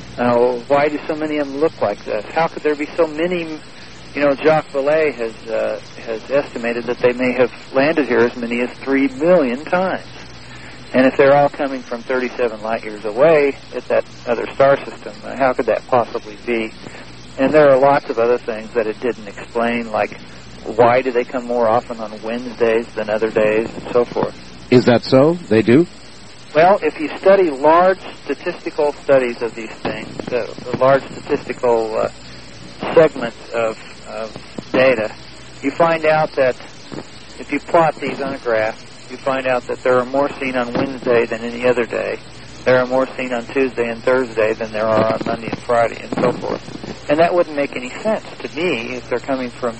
Uh, why do so many of them look like this? How could there be so many? You know, Jacques Vallée has uh, has estimated that they may have landed here as many as three million times. And if they're all coming from thirty-seven light years away at that other star system, uh, how could that possibly be? And there are lots of other things that it didn't explain, like why do they come more often on Wednesdays than other days, and so forth.
Is that so? They do?
Well, if you study large statistical studies of these things, uh, the large statistical uh, segments of, of data, you find out that if you plot these on a graph, you find out that there are more seen on Wednesday than any other day. There are more seen on Tuesday and Thursday than there are on Monday and Friday, and so forth. And that wouldn't make any sense to me if they're coming from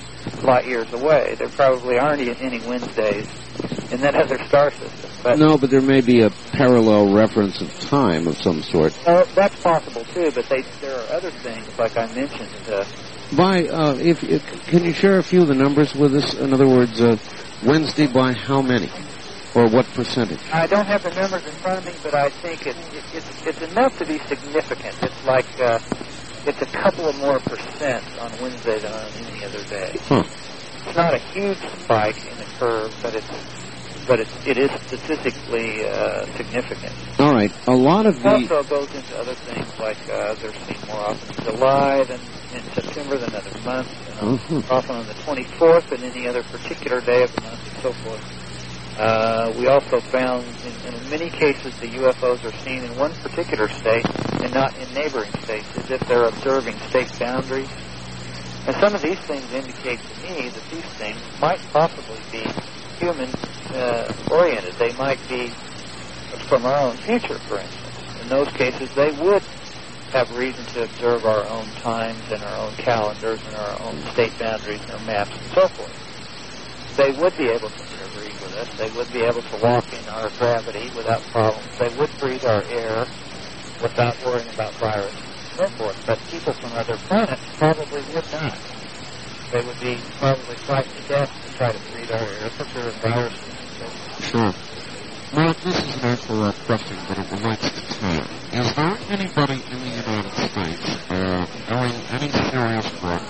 light years away. There probably aren't any Wednesdays in that other star system. But
no, but there may be a parallel reference of time of some sort.
Uh, that's possible, too, but they, there are other things, like I mentioned. Uh,
by, uh, if, if can you share a few of the numbers with us? In other words, uh, Wednesday by how many? Or what percentage?
I don't have the numbers in front of me, but I think it, it, it's, it's enough to be significant. It's like uh, it's a couple of more percent on Wednesday than on any other day.
Huh.
It's not a huge spike in the curve, but it's but it, it is statistically uh, significant.
All right. A lot of
it
the...
also goes into other things, like uh, they're seen more often in July than in September than other months, and
uh-huh.
often on the twenty-fourth than any other particular day of the month, and so forth. Uh, we also found in, in many cases the U F Os are seen in one particular state and not in neighboring states, as if they're observing state boundaries. And some of these things indicate to me that these things might possibly be human-oriented. Uh, they might be from our own future, for instance. In those cases, they would have reason to observe our own times and our own calendars and our own state boundaries and our maps and so forth. They would be able to interagreed with us. They would be able to walk in our gravity without problems. They would breathe our air without worrying about virus and so forth. But people from other planets probably would not. They would be probably frightened to death to try to breathe our air for fear of viruses and so forth.
Sure. Mark, this is an awful question, but it relates to time. Is there anybody in the United States uh, doing any serious work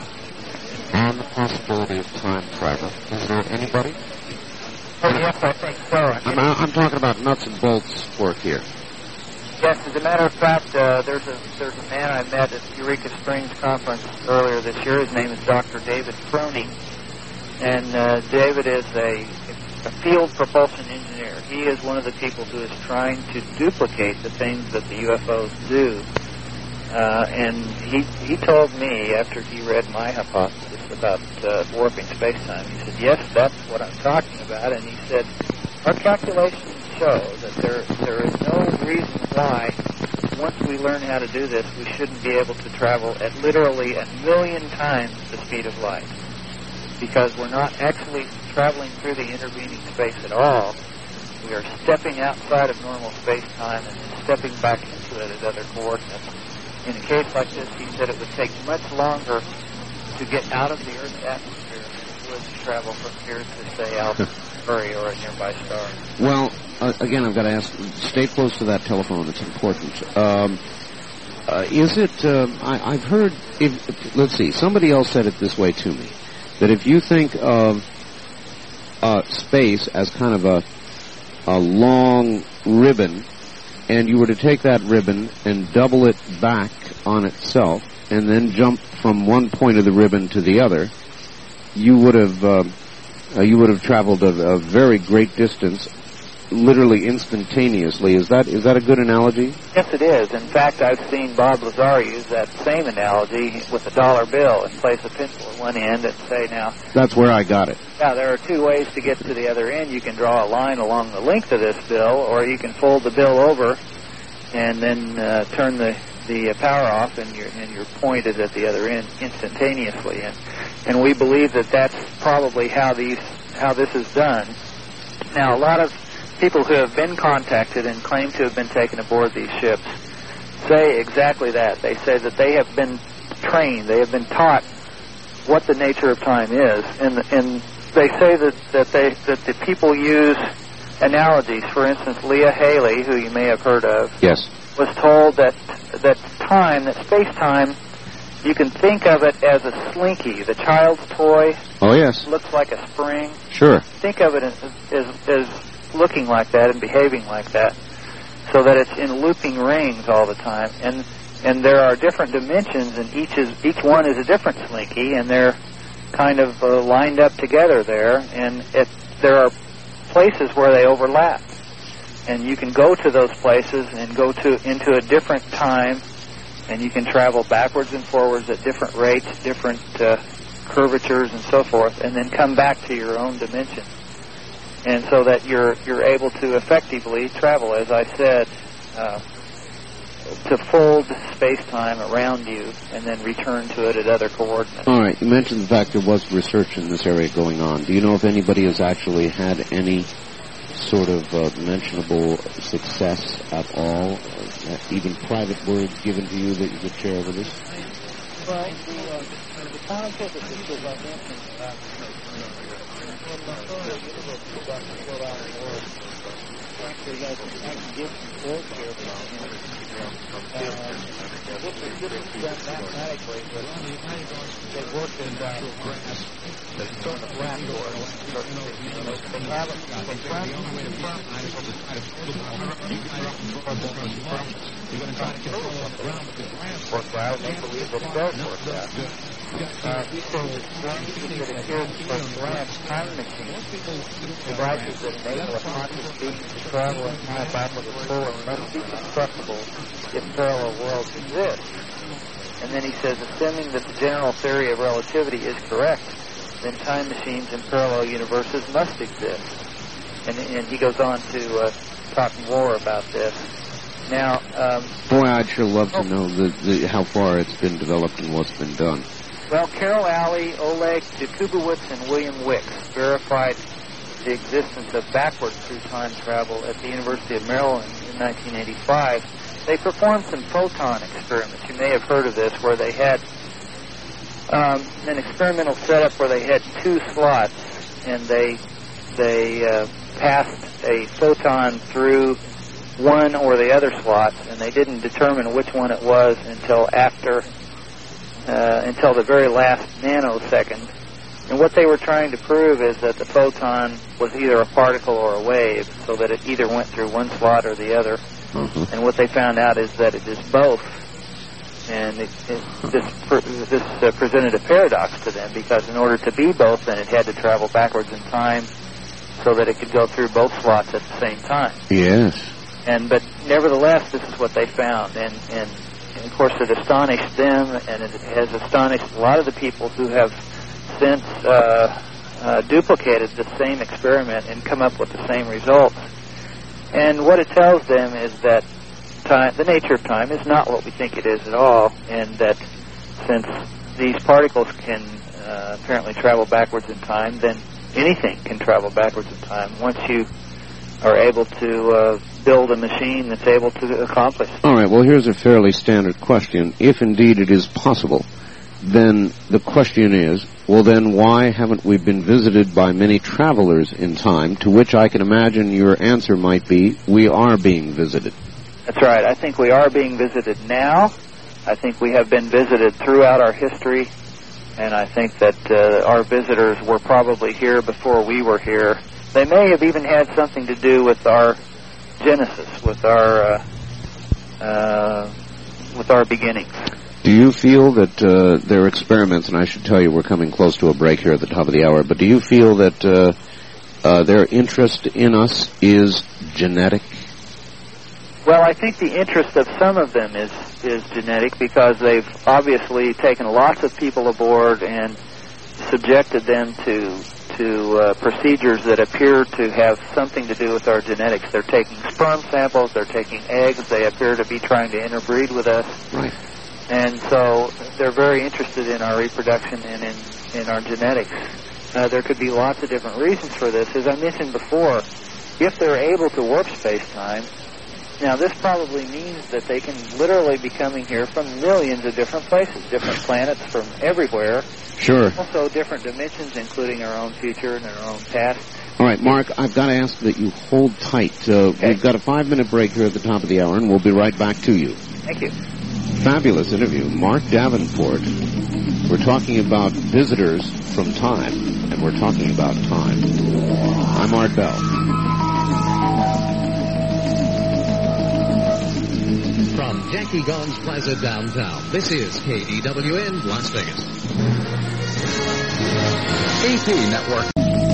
on the possibility of time travel? Is there anybody?
Oh, yes, I think so. I
I'm, I'm talking about nuts and bolts work here.
Yes, as a matter of fact, uh, there's a there's a man I met at Eureka Springs conference earlier this year. His name is Doctor David Froning, and uh, David is a, a field propulsion engineer. He is one of the people who is trying to duplicate the things that the U F Os do. Uh, and he he told me after he read my hypothesis about uh, warping space-time, he said, yes, that's what I'm talking about. And he said, our calculations show that there there is no reason why, once we learn how to do this, we shouldn't be able to travel at literally a million times the speed of light. Because we're not actually traveling through the intervening space at all. We are stepping outside of normal space-time and then stepping back into it at other coordinates. In a case like this, he said it would take much longer to get out of the Earth's atmosphere than it would to travel from here to, say, Alpha Centauri or a nearby star.
Well, uh, again, I've got to ask, stay close to that telephone. It's important. Um, uh, is it, uh, I, I've heard, if, let's see, somebody else said it this way to me, that if you think of uh, space as kind of a, a long ribbon, and you were to take that ribbon and double it back on itself and then jump from one point of the ribbon to the other, you would have uh, uh, you would have traveled a, a very great distance, literally instantaneously. Is that is that a good analogy?
Yes, it is. In fact, I've seen Bob Lazar use that same analogy with a dollar bill and place a pencil at one end and say, now...
That's where I got it.
Now, there are two ways to get to the other end. You can draw a line along the length of this bill, or you can fold the bill over and then uh, turn the, the uh, power off, and your and your point is at the other end instantaneously. And and we believe that that's probably how these how this is done. Now, a lot of people who have been contacted and claim to have been taken aboard these ships say exactly that. They say that they have been trained, they have been taught what the nature of time is, and and they say that that they that the people use analogies. For instance, Leah Haley, who you may have heard of,
yes,
was told that that time, that space-time, you can think of it as a slinky, the child's toy.
Oh, yes.
Looks like a spring.
Sure.
Think of it as, as, as looking like that and behaving like that, so that it's in looping rings all the time. And and there are different dimensions, and each is each one is a different slinky, and they're kind of uh, lined up together there. And it, there are places where they overlap, and you can go to those places and go to into a different time, and you can travel backwards and forwards at different rates, different uh, curvatures and so forth, and then come back to your own dimension, and so that you're you're able to effectively travel. As I said, uh, to fold space-time around you and then return to it at other coordinates.
All right. You mentioned the fact there was research in this area going on. Do you know if anybody has actually had any sort of uh, mentionable success at all? Uh, even private words given to you that you could share with us?
Well, the, uh, the scientific issues I mentioned about actually, I can give some quotes here from him. Uh, this is this is done mathematically, but they worked in uh, grass, the sort of laboratory. They haven't, they found the only way to find it is to try to control the You're going to try to control the ground with the grass. Worked out, and they believe that it does work out. Uh, he says it's strange that it appears from glass time machines, devices that enable a conscious being to travel in time backward and forward must be constructible if parallel worlds exist. And then he says, assuming that the general theory of relativity is correct, then time machines in parallel universes must exist. And, and he goes on to uh, talk more about this. Now, um,
boy, I'd sure love to know the, the, how far it's been developed and what's been done.
Well, Carol Alley, Oleg Jakubowicz, and William Wicks verified the existence of backward through time travel at the University of Maryland in nineteen eighty-five. They performed some photon experiments. You may have heard of this, where they had um, an experimental setup where they had two slots, and they they uh, passed a photon through one or the other slots, and they didn't determine which one it was until after, uh, until the very last nanosecond. And what they were trying to prove is that the photon was either a particle or a wave, so that it either went through one slot or the other. Mm-hmm. And what they found out is that it is both. And it, it, this this uh, presented a paradox to them, because in order to be both, then it had to travel backwards in time so that it could go through both slots at the same time.
Yes.
And but nevertheless, this is what they found, and, and, and of course it astonished them, and it has astonished a lot of the people who have since uh, uh, duplicated the same experiment and come up with the same results. And what it tells them is that time, the nature of time, is not what we think it is at all, and that since these particles can uh, apparently travel backwards in time, then anything can travel backwards in time once you are able to uh, build a machine that's able to accomplish.
All right, well, here's a fairly standard question. If indeed it is possible, then the question is, well, then why haven't we been visited by many travelers in time? To which I can imagine your answer might be, we are being visited.
That's right. I think we are being visited now. I think we have been visited throughout our history, and I think that uh, our visitors were probably here before we were here. They may have even had something to do with our genesis, with our uh, uh, with our beginnings.
Do you feel that uh, their experiments, and I should tell you we're coming close to a break here at the top of the hour, but do you feel that uh, uh, their interest in us is genetic?
Well, I think the interest of some of them is, is genetic, because they've obviously taken lots of people aboard and subjected them to to uh, procedures that appear to have something to do with our genetics. They're taking sperm samples, they're taking eggs, they appear to be trying to interbreed with us.
Right.
And so they're very interested in our reproduction and in, in our genetics. Uh, there could be lots of different reasons for this. As I mentioned before, if they're able to warp space-time, now this probably means that they can literally be coming here from millions of different places, different planets from everywhere.
Sure.
Also different dimensions, including our own future and our own past.
All right, Mark, I've got to ask that you hold tight. Uh,
okay.
We've got a five-minute break here at the top of the hour, and we'll be right back to you.
Thank you.
Fabulous interview. Mark Davenport. We're talking about visitors from time, and we're talking about time. I'm Art Bell.
From Jackie Gons Plaza downtown, this is K D W N Las Vegas. A P Network.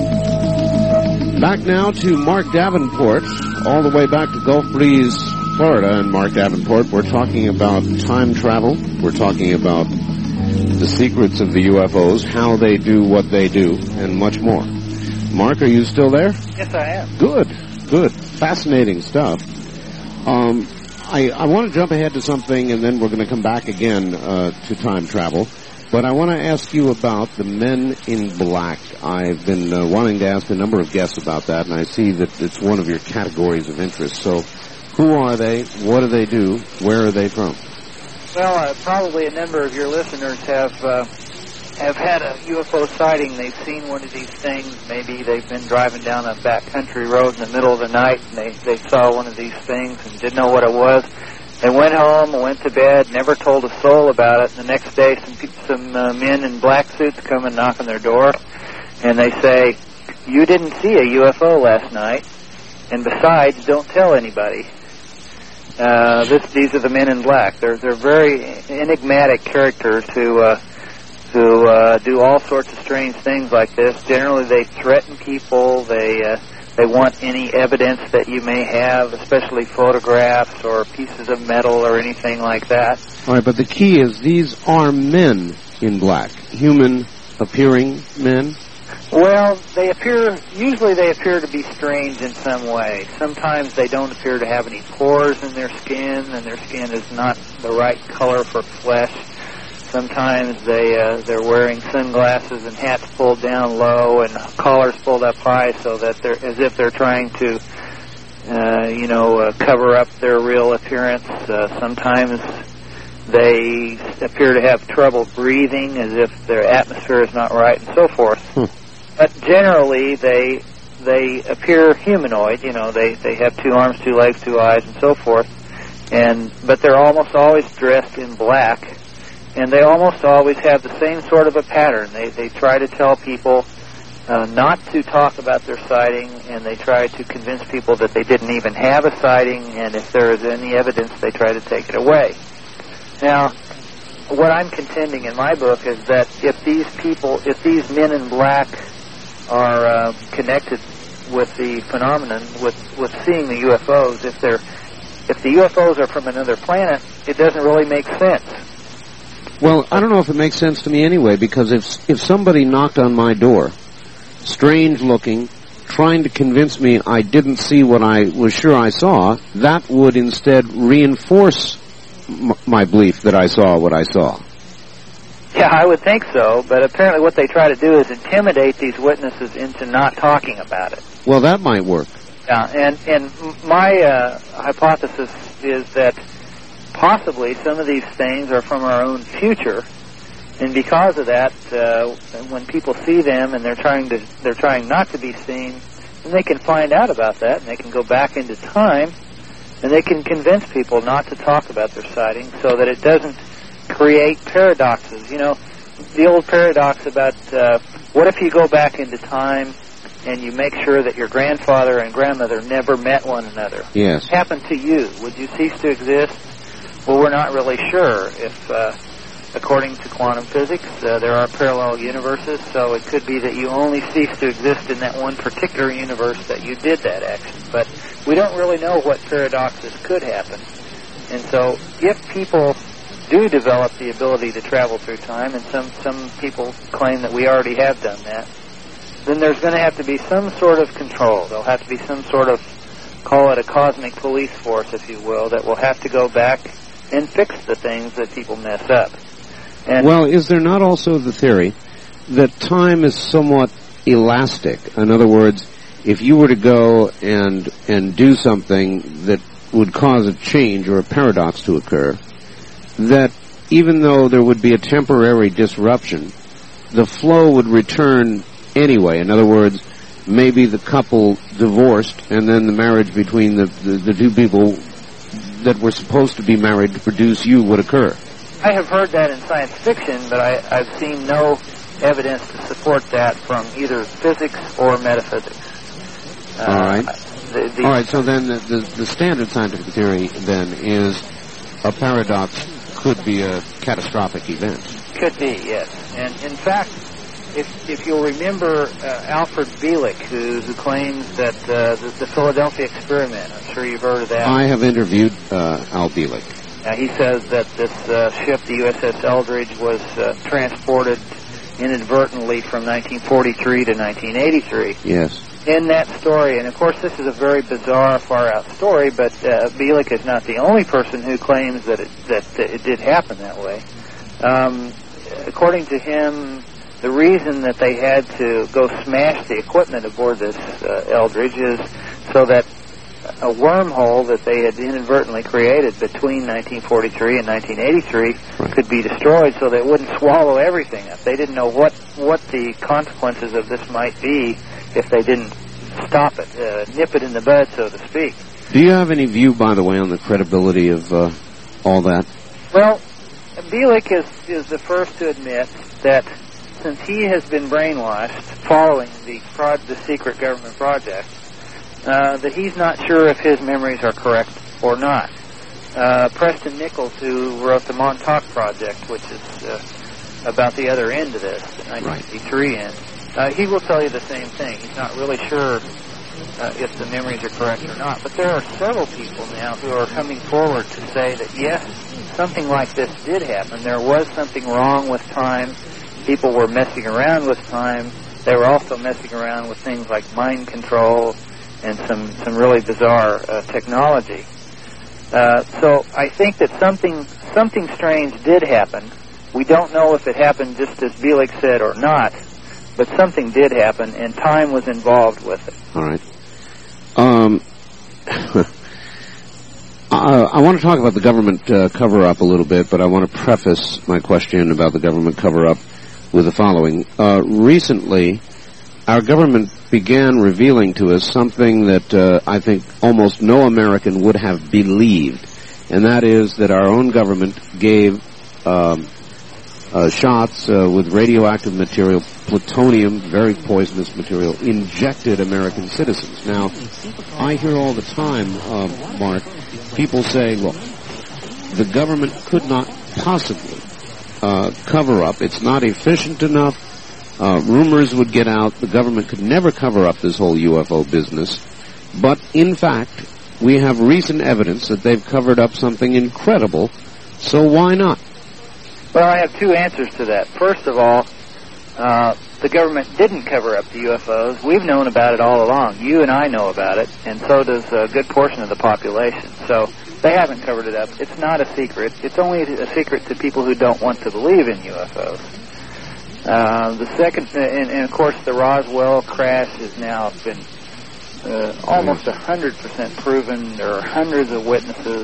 Back now to Mark Davenport, all the way back to Gulf Breeze, Florida. And Mark Davenport, we're talking about time travel. We're talking about the secrets of the U F Os, how they do what they do, and much more. Mark, are you still there?
Yes, I am.
Good, good. Fascinating stuff. Um, I, I want to jump ahead to something, and then we're going to come back again uh, to time travel. But I want to ask you about the Men in Black. I've been uh, wanting to ask a number of guests about that, and I see that it's one of your categories of interest. So who are they? What do they do? Where are they from?
Well, uh, probably a number of your listeners have uh, have had a U F O sighting. They've seen one of these things. Maybe they've been driving down a backcountry road in the middle of the night, and they, they saw one of these things and didn't know what it was. They went home, went to bed, never told a soul about it. And the next day, some people, some uh, men in black suits come and knock on their door, and they say, "You didn't see a U F O last night, and besides, don't tell anybody." Uh, this, these are the Men in Black. They're they're very enigmatic characters who uh, who uh, do all sorts of strange things like this. Generally, they threaten people. They uh, They want any evidence that you may have, especially photographs or pieces of metal or anything like that.
All right, but the key is these are men in black, human-appearing men?
Well, they appear, usually they appear to be strange in some way. Sometimes they don't appear to have any pores in their skin, and their skin is not the right color for flesh. Sometimes they, uh, they're wearing sunglasses and hats pulled down low and collars pulled up high so that they're, as if they're trying to, uh, you know, uh, cover up their real appearance. Uh, sometimes they appear to have trouble breathing as if their atmosphere is not right and so forth.
Hmm.
But generally they, they appear humanoid, you know, they, they have two arms, two legs, two eyes and so forth. And, but they're almost always dressed in black. And they almost always have the same sort of a pattern. They they try to tell people uh, not to talk about their sighting, and they try to convince people that they didn't even have a sighting, and if there is any evidence, they try to take it away. Now, what I'm contending in my book is that if these people, if these men in black are uh, connected with the phenomenon, with, with seeing the U F Os, if they're if the U F Os are from another planet, it doesn't really make sense.
Well, I don't know if it makes sense to me anyway, because if if somebody knocked on my door, strange looking, trying to convince me I didn't see what I was sure I saw, that would instead reinforce m- my belief that I saw what I saw.
Yeah, I would think so, but apparently what they try to do is intimidate these witnesses into not talking about it.
Well, that might work.
Yeah, and, and my uh, hypothesis is that possibly some of these things are from our own future, and because of that, uh, when people see them and they're trying to, they're trying not to be seen, then they can find out about that, and they can go back into time, and they can convince people not to talk about their sightings, so that it doesn't create paradoxes. You know, the old paradox about uh, what if you go back into time and you make sure that your grandfather and grandmother never met one another?
Yes.
What happened to you? Would you cease to exist? Well, we're not really sure. If, uh, according to quantum physics, uh, there are parallel universes, so it could be that you only cease to exist in that one particular universe that you did that action. But we don't really know what paradoxes could happen. And so if people do develop the ability to travel through time, and some, some people claim that we already have done that, then there's going to have to be some sort of control. There'll have to be some sort of, call it a cosmic police force, if you will, that will have to go back and fix the things that people mess up. And
well, is there not also the theory that time is somewhat elastic? In other words, if you were to go and and do something that would cause a change or a paradox to occur, that even though there would be a temporary disruption, the flow would return anyway. In other words, maybe the couple divorced and then the marriage between the, the, the two people that were supposed to be married to produce you would occur.
I have heard that in science fiction, but I, I've seen no evidence to support that from either physics or metaphysics.
Uh, All right.
The, the,
All right, so then the, the, the standard scientific theory then is a paradox could be a catastrophic event.
Could be, yes. And in fact, if if you'll remember uh, Alfred Bielek, who, who claims that uh, the, the Philadelphia experiment, I'm sure you've heard of that.
I have interviewed uh, Al Bielek.
Uh, he says that this uh, ship, the U S S Eldridge, was uh, transported inadvertently from nineteen forty-three to nineteen eighty-three.
Yes.
in that story, and of course this is a very bizarre, far-out story, but uh, Bielik is not the only person who claims that it, that it did happen that way. Um, according to him, the reason that they had to go smash the equipment aboard this uh, Eldridge is so that a wormhole that they had inadvertently created between nineteen forty-three and nineteen eighty-three right. could be destroyed so that it wouldn't swallow everything up. They didn't know what, what the consequences of this might be if they didn't stop it, uh, nip it in the bud, so to speak.
Do you have any view, by the way, on the credibility of uh, all that?
Well, Bielik is, is the first to admit that since he has been brainwashed following the, prod, the secret government project, uh, that he's not sure if his memories are correct or not. Uh, Preston Nichols, who wrote the Montauk Project, which is uh, about the other end of this, the nineteen eighty-three end, uh, he will tell you the same thing. He's not really sure uh, if the memories are correct or not. But there are several people now who are coming forward to say that, yes, something like this did happen. There was something wrong with time. People were messing around with time. They were also messing around with things like mind control and some, some really bizarre uh, technology. Uh, so I think that something something strange did happen. We don't know if it happened just as Bielik said or not, but something did happen, and time was involved with it.
All right. Um, I, I want to talk about the government uh, cover-up a little bit, but I want to preface my question about the government cover-up with the following. Uh, recently, our government began revealing to us something that uh, I think almost no American would have believed, and that is that our own government gave um, uh, shots uh, with radioactive material, plutonium, very poisonous material, injected American citizens. Now, I hear all the time, uh, Mark, people say, look, the government could not possibly uh, cover up. It's not efficient enough. Uh, rumors would get out. The government could never cover up this whole U F O business. But, in fact, we have recent evidence that they've covered up something incredible. So why not?
Well, I have two answers to that. First of all, uh, the government didn't cover up the U F Os. We've known about it all along. You and I know about it, and so does a good portion of the population. So they haven't covered it up. It's not a secret. It's only a secret to people who don't want to believe in U F Os. Uh, the second, and, and of course, the Roswell crash has now been uh, almost a hundred percent proven. There are hundreds of witnesses,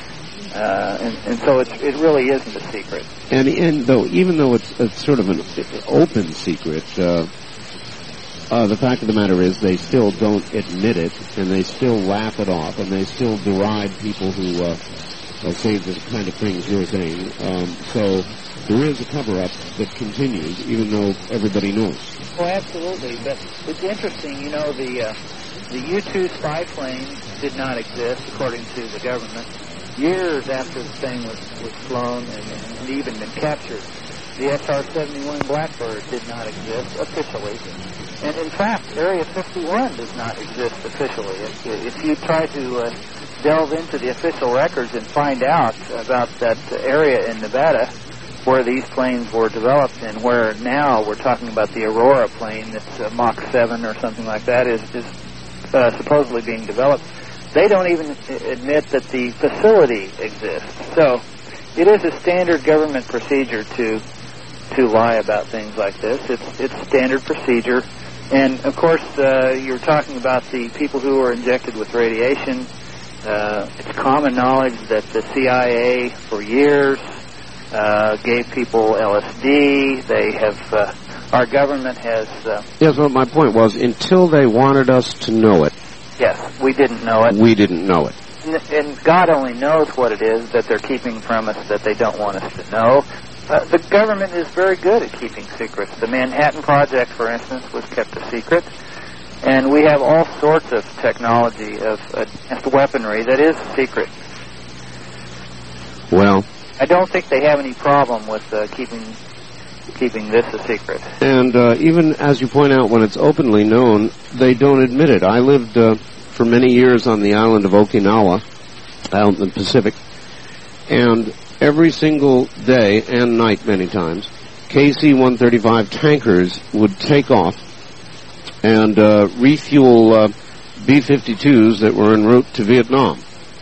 uh, and, and so it's, it really isn't a secret.
And, and though, even though it's, it's sort of an open secret, uh, uh, the fact of the matter is they still don't admit it, and they still laugh it off, and they still deride people who uh, uh, say the kind of things you're saying. Um, so. There is a cover-up that continues, even though everybody knows.
Oh, absolutely. But it's interesting, you know, the uh, the U two spy plane did not exist, according to the government, years after the thing was, was flown and, and even been captured. The S R seventy-one Blackbird did not exist officially. And, in fact, Area fifty-one does not exist officially. If, if you try to uh, delve into the official records and find out about that area in Nevada where these planes were developed, and where now we're talking about the Aurora plane that's uh, Mach seven or something like that is, is uh, supposedly being developed. They don't even admit that the facility exists. So it is a standard government procedure to to lie about things like this. It's it's standard procedure. And, of course, uh, you're talking about the people who were injected with radiation. Uh, it's common knowledge that the C I A for years Uh, gave people L S D. They have, uh, our government has... Uh,
yes, well, my point was, until they wanted us to know it.
Yes, we didn't know it.
We didn't know it.
And, and God only knows what it is that they're keeping from us that they don't want us to know. Uh, the government is very good at keeping secrets. The Manhattan Project, for instance, was kept a secret. And we have all sorts of technology, of uh, weaponry that is secret.
Well...
I don't think they have any problem with uh, keeping keeping this a secret.
And uh, even, as you point out, when it's openly known, they don't admit it. I lived uh, for many years on the island of Okinawa, out in the Pacific, and every single day and night, many times, K C one thirty-five tankers would take off and uh, refuel uh, B fifty-twos that were en route to Vietnam.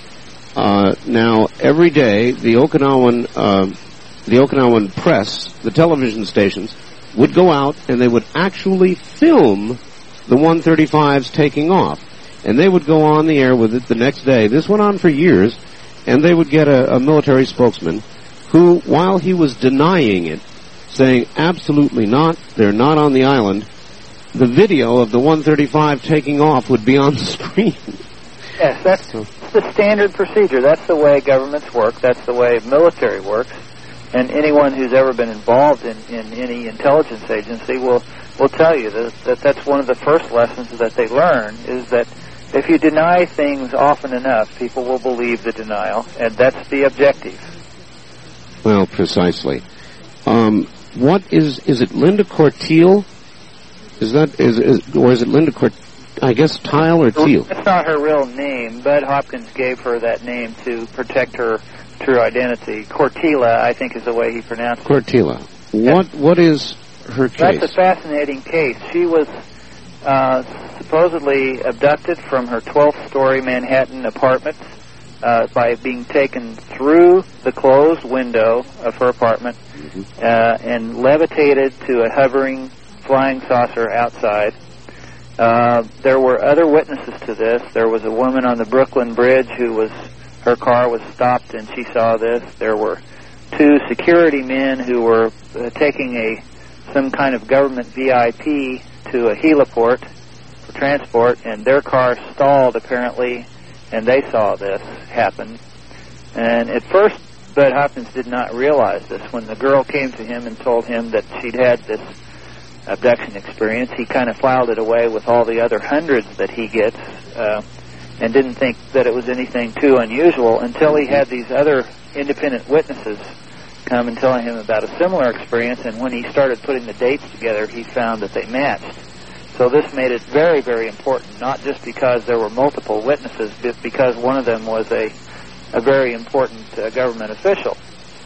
Uh, now, every day, the Okinawan, uh, the Okinawan press, the television stations, would go out and they would actually film the one thirty-fives taking off. And they would go on the air with it the next day. This went on for years, and they would get a, a military spokesman who, while he was denying it, saying absolutely not, they're not on the island, the video of the one thirty-five taking off would be on the screen.
Yes, that's the standard procedure. That's the way governments work. That's the way military works. And anyone who's ever been involved in, in any intelligence agency will will tell you that, that that's one of the first lessons that they learn, is that if you deny things often enough, people will believe the denial, and that's the objective.
Well, precisely. Um, what is is it? Linda Corteil? Is that is, is or is it Linda Cort? I guess Tile or Teal?
That's not her real name. Bud Hopkins gave her that name to protect her true identity. Cortila, I think, is the way he pronounced it.
Cortila. What what is her case?
That's a fascinating case. She was uh, supposedly abducted from her twelfth story Manhattan apartment uh, by being taken through the closed window of her apartment mm-hmm. uh, and levitated to a hovering flying saucer outside. Uh, there were other witnesses to this. There was a woman on the Brooklyn Bridge who was, her car was stopped and she saw this. There were two security men who were uh, taking a some kind of government V I P to a heliport for transport, and their car stalled apparently, and they saw this happen. And at first, Bud Hopkins did not realize this. When the girl came to him and told him that she'd had this abduction experience, he kind of filed it away with all the other hundreds that he gets uh, and didn't think that it was anything too unusual until he had these other independent witnesses come and tell him about a similar experience, and when he started putting the dates together, he found that they matched. So this made it very, very important, not just because there were multiple witnesses, but because one of them was a, a very important uh, government official.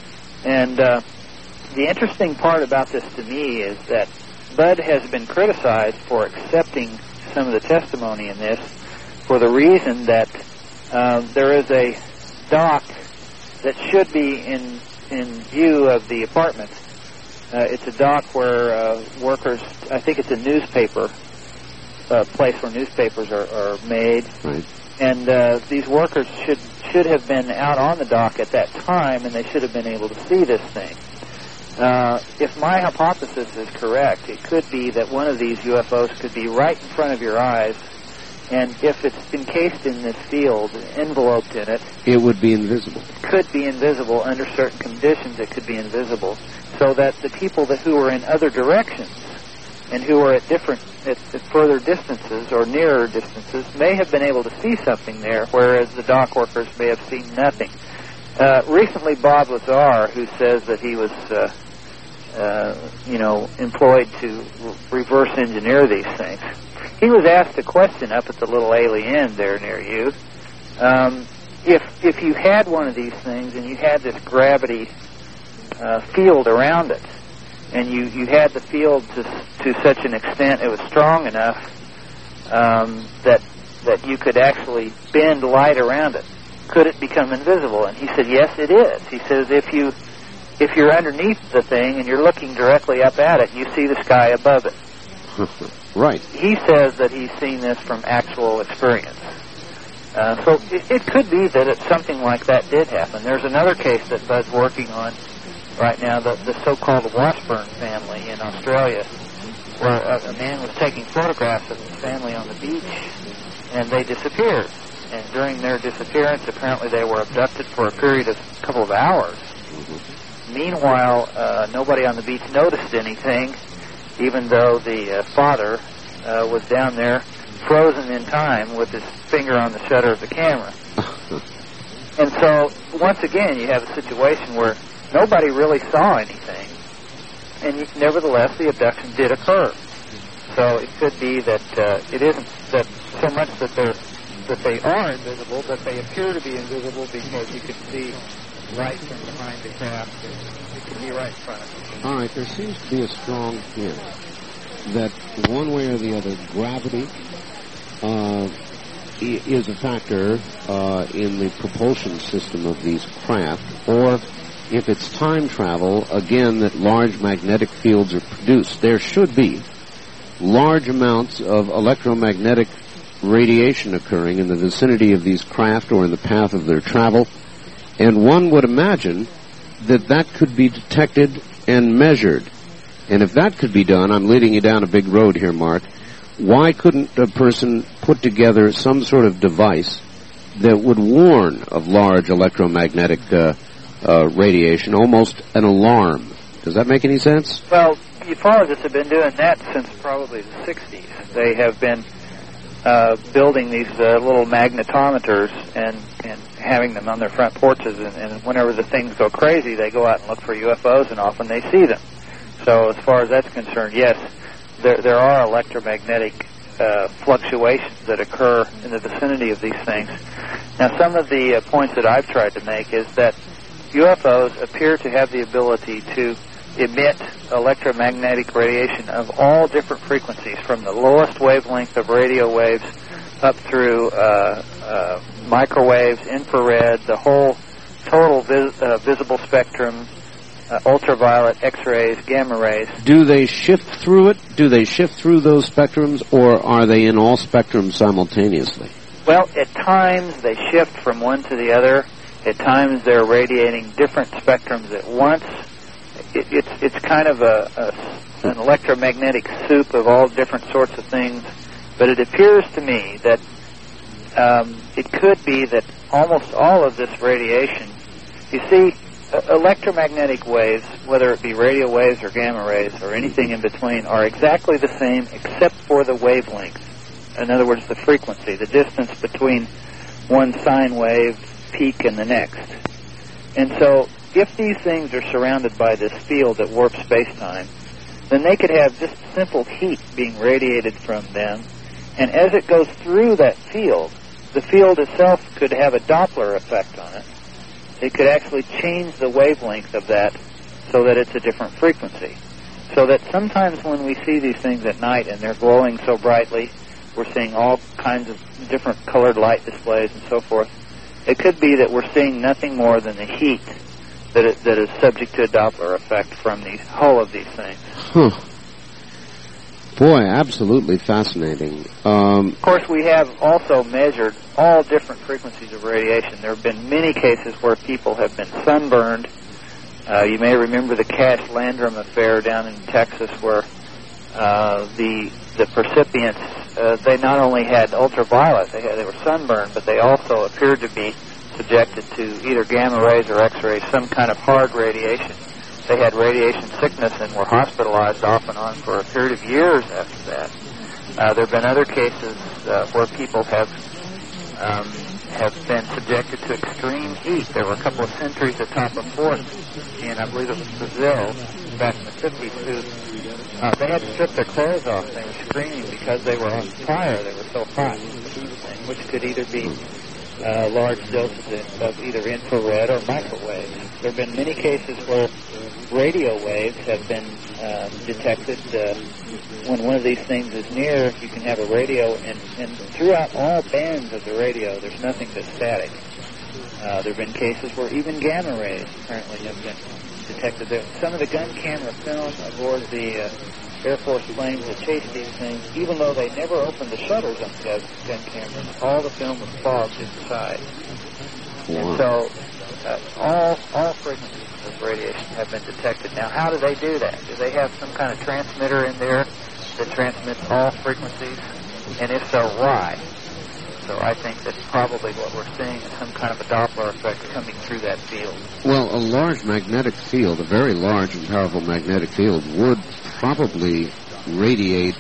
And uh, the interesting part about this to me is that Bud has been criticized for accepting some of the testimony in this for the reason that uh, there is a dock that should be in in view of the apartment. Uh, it's a dock where uh, workers, I think it's a newspaper, uh, place where newspapers are, are made.
Right.
And uh, these workers should should have been out on the dock at that time, and they should have been able to see this thing. Uh, if my hypothesis is correct, it could be that one of these U F Os could be right in front of your eyes, and if it's encased in this field, enveloped in it,
it would be invisible.
Could be invisible under certain conditions. It could be invisible, so that the people that who are in other directions and who are at different, at, at further distances or nearer distances, may have been able to see something there, whereas the dock workers may have seen nothing. Uh, recently, Bob Lazar, who says that he was Uh, Uh, you know, employed to re- reverse engineer these things. He was asked a question up at the little alien there near you. Um, if if you had one of these things and you had this gravity uh, field around it, and you, you had the field to to such an extent it was strong enough um, that that you could actually bend light around it, could it become invisible? And he said, yes, it is. He says if you If you're underneath the thing and you're looking directly up at it, you see the sky above it.
Right.
He says that he's seen this from actual experience. Uh, so it, it could be that it, something like that did happen. There's another case that Bud's working on right now, the, the so-called Washburn family in Australia, where a, a man was taking photographs of his family on the beach, and they disappeared. And during their disappearance, apparently they were abducted for a period of a couple of hours. Meanwhile, uh, nobody on the beach noticed anything, even though the uh, father uh, was down there frozen in time with his finger on the shutter of the camera. And so, once again, you have a situation where nobody really saw anything, and you, nevertheless, the abduction did occur. So it could be that uh, it isn't that so much that they're that they are invisible, but they appear to be invisible because you can see right from behind the craft. It could be right in front of you.
All right, there seems to be a strong hint that one way or the other, gravity uh, i- is a factor uh, in the propulsion system of these craft, or if it's time travel, again, that large magnetic fields are produced. There should be large amounts of electromagnetic radiation occurring in the vicinity of these craft or in the path of their travel, and one would imagine that that could be detected and measured. And if that could be done, I'm leading you down a big road here, Mark, why couldn't a person put together some sort of device that would warn of large electromagnetic uh, uh, radiation, almost an alarm? Does that make any sense?
Well, ufologists have been doing that since probably the sixties. They have been uh, building these uh, little magnetometers and, and having them on their front porches, and, and whenever the things go crazy, they go out and look for U F Os, and often they see them. So as far as that's concerned, yes, there there are electromagnetic uh, fluctuations that occur in the vicinity of these things. Now, some of the uh, points that I've tried to make is that U F Os appear to have the ability to emit electromagnetic radiation of all different frequencies, from the lowest wavelength of radio waves up through uh, uh, microwaves, infrared, the whole total vis- uh, visible spectrum, uh, ultraviolet, X-rays, gamma rays.
Do they shift through it? Do they shift through those spectrums, or are they in all spectrums simultaneously?
Well, at times they shift from one to the other. At times they're radiating different spectrums at once. It, it's it's kind of a, a an electromagnetic soup of all different sorts of things. But it appears to me that um, it could be that almost all of this radiation, you see, uh, electromagnetic waves, whether it be radio waves or gamma rays or anything in between, are exactly the same except for the wavelength. In other words, the frequency, the distance between one sine wave peak and the next. And so, if these things are surrounded by this field that warps space-time, then they could have just simple heat being radiated from them. And as it goes through that field, the field itself could have a Doppler effect on it. It could actually change the wavelength of that so that it's a different frequency. So that sometimes when we see these things at night and they're glowing so brightly, we're seeing all kinds of different colored light displays and so forth, it could be that we're seeing nothing more than the heat that is, that is subject to a Doppler effect from the whole of these things.
Huh. Boy, absolutely fascinating. Um,
of course, we have also measured all different frequencies of radiation. There have been many cases where people have been sunburned. Uh, you may remember the Cash Landrum affair down in Texas, where uh, the the recipients, uh, they not only had ultraviolet, they had, they were sunburned, but they also appeared to be subjected to either gamma rays or X-rays, some kind of hard radiation. They had radiation sickness and were hospitalized off and on for a period of years after that. Uh, there have been other cases uh, where people have um, have been subjected to extreme heat. There were a couple of sentries atop a fort in, I believe it was Brazil, back in the fifties, who uh, they had to strip their clothes off. They were screaming because they were on fire. They were so hot, which could either be uh, large doses of either infrared or microwave. There have been many cases where radio waves have been uh, detected. Uh, when one of these things is near, you can have a radio, and, and throughout all bands of the radio, there's nothing but static. Uh, there have been cases where even gamma rays apparently have been detected. There, some of the gun camera film aboard the uh, Air Force planes that chased these things, even though they never opened the shutters on the gun, gun cameras, all the film was fogged inside. Wow. And so uh, all all frequencies of radiation have been detected. Now, how do they do that? Do they have some kind of transmitter in there that transmits all frequencies? And if so, why? So I think that probably what we're seeing is some kind of a Doppler effect coming through that field.
Well, a large magnetic field, a very large and powerful magnetic field, would probably radiate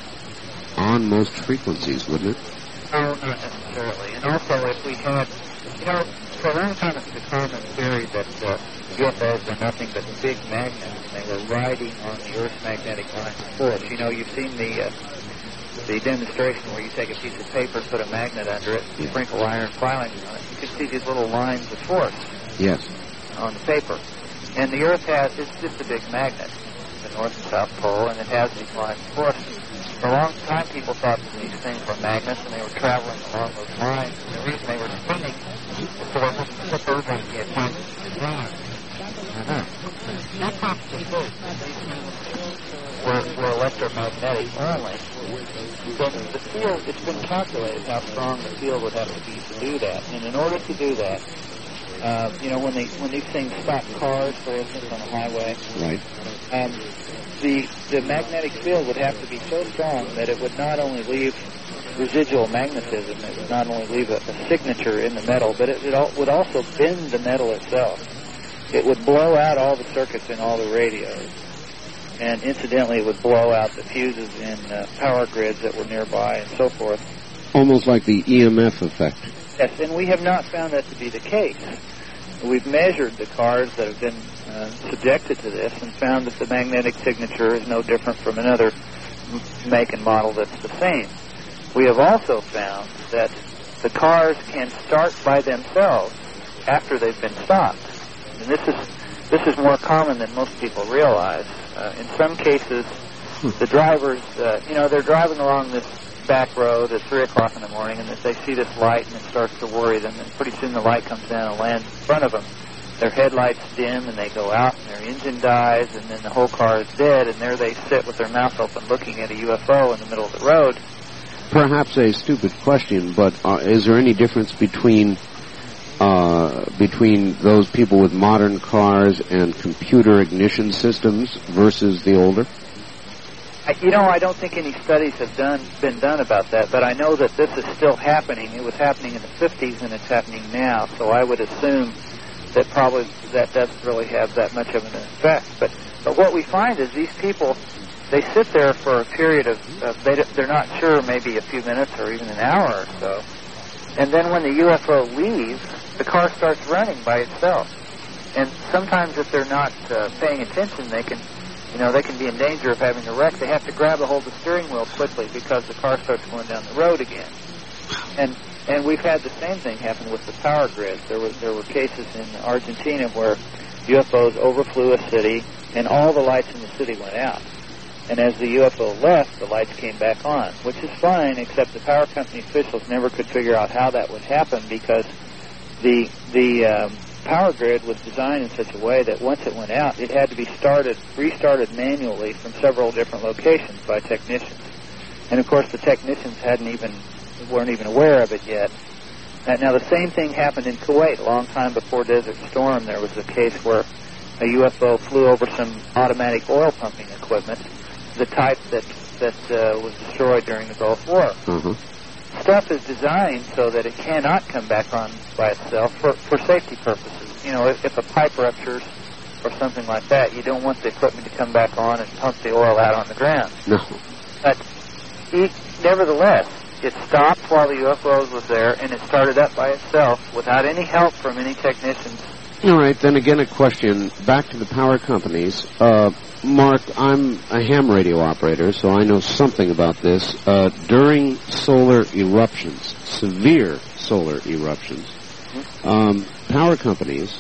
on most frequencies, wouldn't it?
No, not necessarily. And also, if we had, you know, for a long time it's a common theory that uh, U F Os were nothing but big magnets. They were riding on the Earth's magnetic lines of force. You know, you've seen the uh, the demonstration where you take a piece of paper, put a magnet under it,
yeah.
sprinkle iron filings on it. You can see these little lines of force.
Yes.
On the paper. And the Earth has, it's just a big magnet. North and South Pole, and it has these lines. Of course, for a long time people thought that these things were magnets, and they were traveling along those lines. And the reason they were spinning is so they wouldn't flip over and get hit. Were, were electromagnetic only. Then the field, it's been calculated how strong the field would have to be to do that. And in order to do that, uh, you know, when they when these things stop cars, for instance, on the highway,
right?
Um, the the magnetic field would have to be so strong that it would not only leave residual magnetism, it would not only leave a, a signature in the metal, but it, it al- would also bend the metal itself. It would blow out all the circuits in all the radios. And incidentally, it would blow out the fuses in uh, power grids that were nearby and so forth.
Almost like the E M F effect.
Yes, and we have not found that to be the case. We've measured the cars that have been uh, subjected to this and found that the magnetic signature is no different from another m- make and model that's the same. We have also found that the cars can start by themselves after they've been stopped. And this is this is more common than most people realize. Uh, in some cases, the drivers, uh, you know, they're driving along this back road at three o'clock in the morning, and they see this light, and it starts to worry them, and pretty soon the light comes down and lands in front of them. Their headlights dim, and they go out, and their engine dies, and then the whole car is dead, and there they sit with their mouth open looking at a U F O in the middle of the road.
Perhaps a stupid question, but uh, is there any difference between uh, between those people with modern cars and computer ignition systems versus the older?
I, you know, I don't think any studies have done been done about that, but I know that this is still happening. It was happening in the fifties, and it's happening now, so I would assume that probably that doesn't really have that much of an effect. But but what we find is these people, they sit there for a period of, of they, they're not sure, maybe a few minutes or even an hour or so. And then when the U F O leaves, the car starts running by itself. And sometimes if they're not uh, paying attention, they can, you know, they can be in danger of having a wreck. They have to grab a hold of the steering wheel quickly because the car starts going down the road again. And and we've had the same thing happen with the power grids. There was there were cases in Argentina where U F Os overflew a city and all the lights in the city went out. And as the U F O left, the lights came back on, which is fine, except the power company officials never could figure out how that would happen because the the um, power grid was designed in such a way that once it went out, it had to be started, restarted manually from several different locations by technicians. And of course, the technicians hadn't even weren't even aware of it yet. And now, the same thing happened in Kuwait a long time before Desert Storm. There was a case where a U F O flew over some automatic oil pumping equipment, the type that that uh, was destroyed during the Gulf War.
Mm-hmm.
Stuff is designed so that it cannot come back on by itself for, for safety purposes. You know, if, if a pipe ruptures or something like that, you don't want the equipment to come back on and pump the oil out on the ground.
No.
But it, nevertheless, it stopped while the U F O was there, and it started up by itself without any help from any technicians.
All right, then again a question. Back to the power companies. Uh, Mark, I'm a ham radio operator, so I know something about this. Uh, during solar eruptions, severe solar eruptions, um, power companies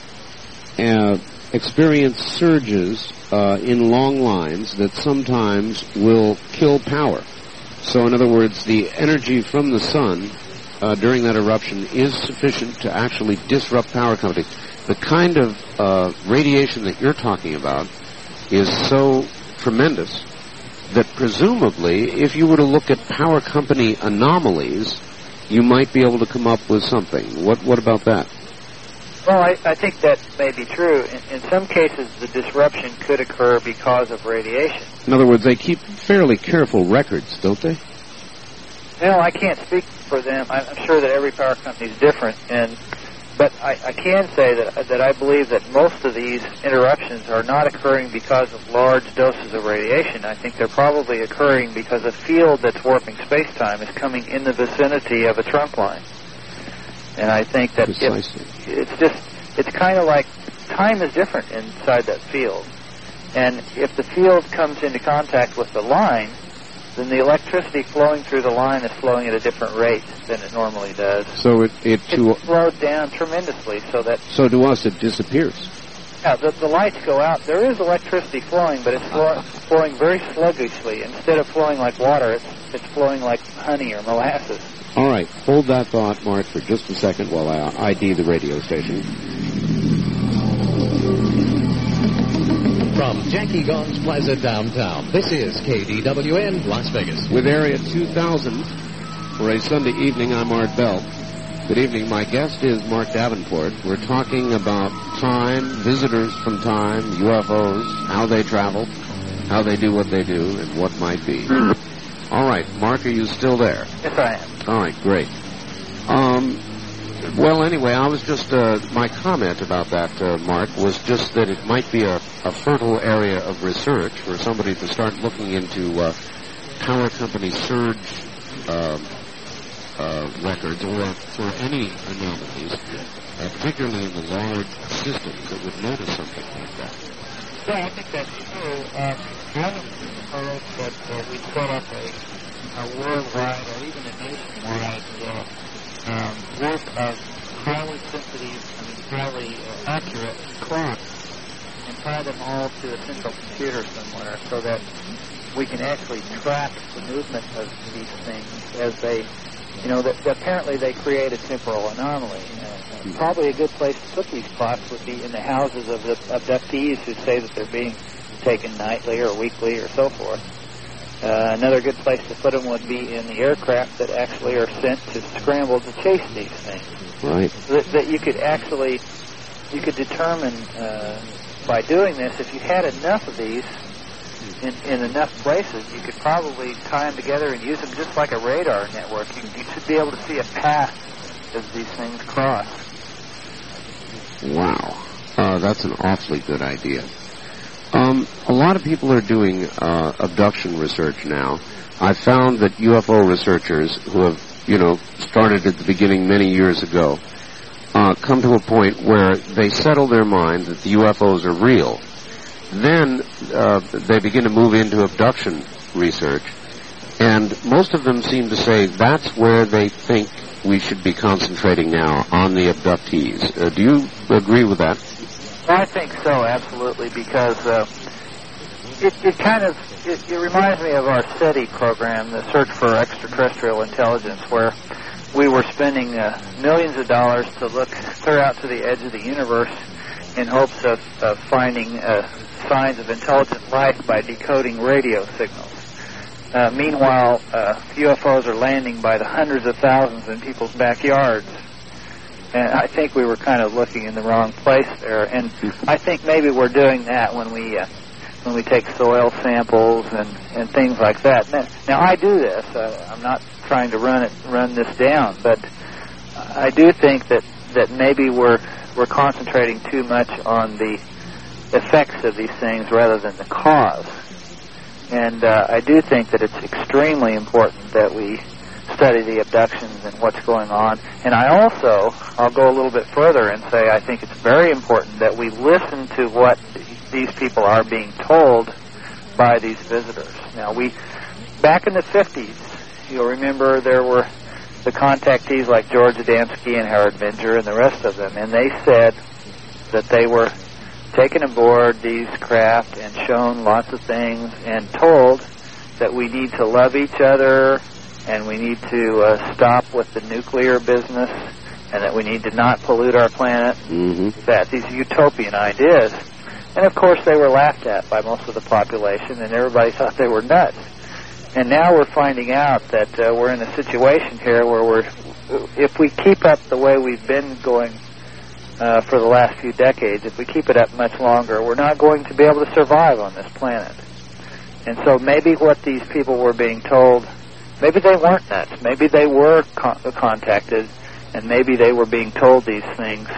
uh, experience surges uh, in long lines that sometimes will kill power. So in other words, the energy from the sun uh, during that eruption is sufficient to actually disrupt power companies. The kind of uh, radiation that you're talking about is so tremendous that presumably if you were to look at power company anomalies, you might be able to come up with something. What what about that?
Well, I, I think that may be true. In, in some cases, the disruption could occur because of radiation.
In other words, they keep fairly careful records, don't they?
No, I can't speak for them. I'm sure that every power company is different, and but I, I can say that that I believe that most of these interruptions are not occurring because of large doses of radiation. I think they're probably occurring because a field that's warping space-time is coming in the vicinity of a trunk line. And I think that if, it's just, it's kind of like time is different inside that field. And if the field comes into contact with the line, then the electricity flowing through the line is flowing at a different rate than it normally does.
So it it to
it's slowed down tremendously, so that
so to us it disappears.
Yeah, the, the lights go out. There is electricity flowing, but it's flow, flowing very sluggishly. Instead of flowing like water, it's, it's flowing like honey or molasses.
All right, hold that thought, Mark, for just a second while I I D the radio station.
From Jackie Gong's Plaza downtown, this is K D W N Las Vegas.
With Area two thousand, for a Sunday evening, I'm Art Bell. Good evening. My guest is Mark Davenport. We're talking about time, visitors from time, U F Os, how they travel, how they do what they do, and what might be. All right, Mark, are you still there?
Yes, I am.
All right, great. Um, well, anyway, I was just, uh, my comment about that, uh, Mark, was just that it might be a, a fertile area of research for somebody to start looking into uh, power company surge uh, uh, records or for any anomalies, uh, particularly in the large systems that would notice something like that.
Yeah, I think that's true. Um, I haven't heard that uh, we set up a, a worldwide or even a nationwide uh, um, work of highly sensitive, I mean, highly uh, accurate clocks and tie them all to a central computer somewhere so that we can actually track the movement of these things as they, you know, that, that apparently they create a temporal anomaly. Uh, probably a good place to put these clocks would be in the houses of the abductees who say that they're being taken nightly or weekly or so forth. Uh, another good place to put them would be in the aircraft that actually are sent to scramble to chase these things.
Right.
That, that you could actually, you could determine uh, by doing this, if you had enough of these in, in enough places, you could probably tie them together and use them just like a radar network. You, you should be able to see a path as these things cross.
Wow. Uh, that's an awfully good idea. Um, a lot of people are doing uh, abduction research now. I found that U F O researchers who have, you know, started at the beginning many years ago, uh, come to a point where they settle their mind that the U F Os are real. Then uh, they begin to move into abduction research, and most of them seem to say that's where they think we should be concentrating now, on the abductees. Uh, do you agree with that?
I think so, absolutely, because uh, it, it kind of, it, it reminds me of our SETI program, the Search for Extraterrestrial Intelligence, where we were spending uh, millions of dollars to look clear out to the edge of the universe in hopes of, of finding uh, signs of intelligent life by decoding radio signals. Uh, meanwhile, uh, U F Os are landing by the hundreds of thousands in people's backyards. And I think we were kind of looking in the wrong place there. And I think maybe we're doing that when we uh, when we take soil samples and, and things like that. Now, now I do this. Uh, I'm not trying to run it run this down, but I do think that, that maybe we're we're concentrating too much on the effects of these things rather than the cause. And uh, I do think that it's extremely important that we study the abductions and what's going on. And I also, I'll go a little bit further and say I think it's very important that we listen to what these people are being told by these visitors. Now, we, back in the fifties, you'll remember there were the contactees like George Adamski and Howard Menger and the rest of them, and they said that they were taken aboard these craft and shown lots of things and told that we need to love each other and we need to uh, stop with the nuclear business and that we need to not pollute our planet.
Mm-hmm.
That these utopian ideas. And of course they were laughed at by most of the population and everybody thought they were nuts. And now we're finding out that uh, we're in a situation here where we're, if we keep up the way we've been going uh, for the last few decades, if we keep it up much longer, we're not going to be able to survive on this planet. And so maybe what these people were being told, maybe they weren't nuts. Maybe they were con- contacted, and maybe they were being told these things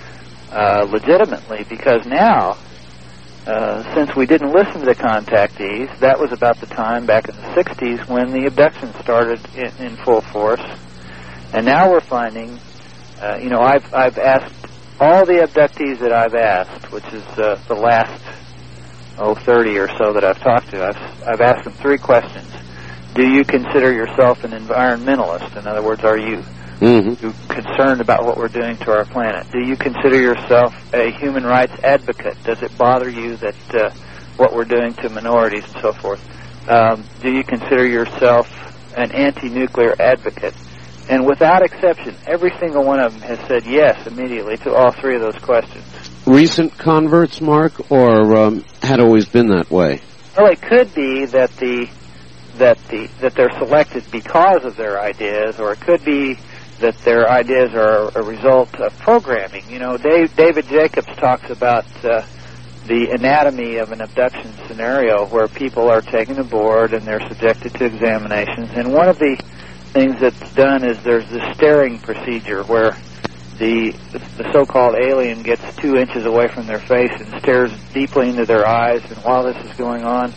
uh, legitimately, because now, uh, since we didn't listen to the contactees, that was about the time back in the sixties when the abductions started in, in full force. And now we're finding, uh, you know, I've, I've asked all the abductees that I've asked, which is uh, the last, oh, thirty or so that I've talked to, I've, I've asked them three questions. Do you consider yourself an environmentalist? In other words, are you
mm-hmm.
concerned about what we're doing to our planet? Do you consider yourself a human rights advocate? Does it bother you that uh, what we're doing to minorities and so forth. Um, do you consider yourself an anti-nuclear advocate? And without exception, every single one of them has said yes immediately to all three of those questions.
Recent converts, Mark, or um, had always been that way?
Well, it could be that the that the that they're selected because of their ideas, or it could be that their ideas are a result of programming. You know, Dave, David Jacobs talks about uh, the anatomy of an abduction scenario where people are taken aboard and they're subjected to examinations. And one of the things that's done is there's this staring procedure where the the so-called alien gets two inches away from their face and stares deeply into their eyes. And while this is going on,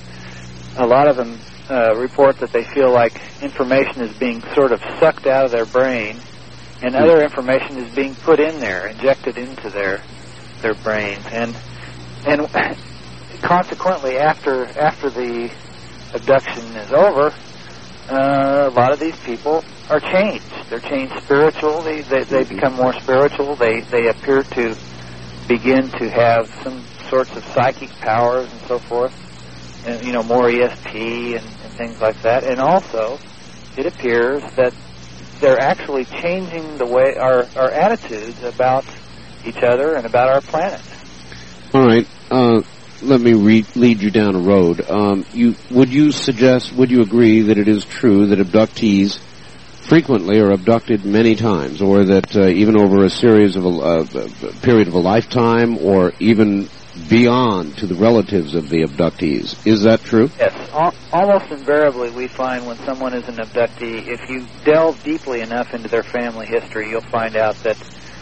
a lot of them uh, report that they feel like information is being sort of sucked out of their brain, and other information is being put in there, injected into their their brains. And and consequently, after after the abduction is over, uh, a lot of these people are changed. They're changed spiritually. They they become more spiritual. They they appear to begin to have some sorts of psychic powers and so forth. And, you know, more E S P and, and things like that. And also, it appears that they're actually changing the way our our attitudes about each other and about our planet.
All right. Uh, let me re- lead you down a road. Um, you would you suggest? Would you agree that it is true that abductees frequently are abducted many times, or that uh, even over a series of a uh, period of a lifetime, or even beyond to the relatives of the abductees? Is that true?
Yes. Al- almost invariably we find when someone is an abductee, if you delve deeply enough into their family history, you'll find out that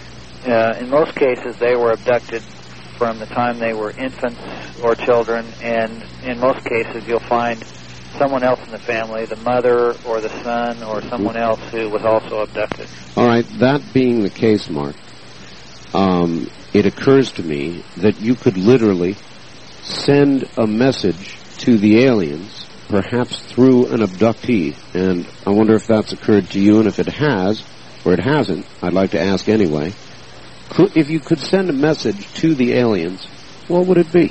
uh, in most cases they were abducted from the time they were infants or children, and in most cases you'll find someone else in the family, the mother or the son or someone else who was also abducted.
All right. That being the case, Mark, um, it occurs to me that you could literally send a message to the aliens, perhaps through an abductee, and I wonder if that's occurred to you, and if it has, or it hasn't, I'd like to ask anyway. Could, if you could send a message to the aliens, what would it be?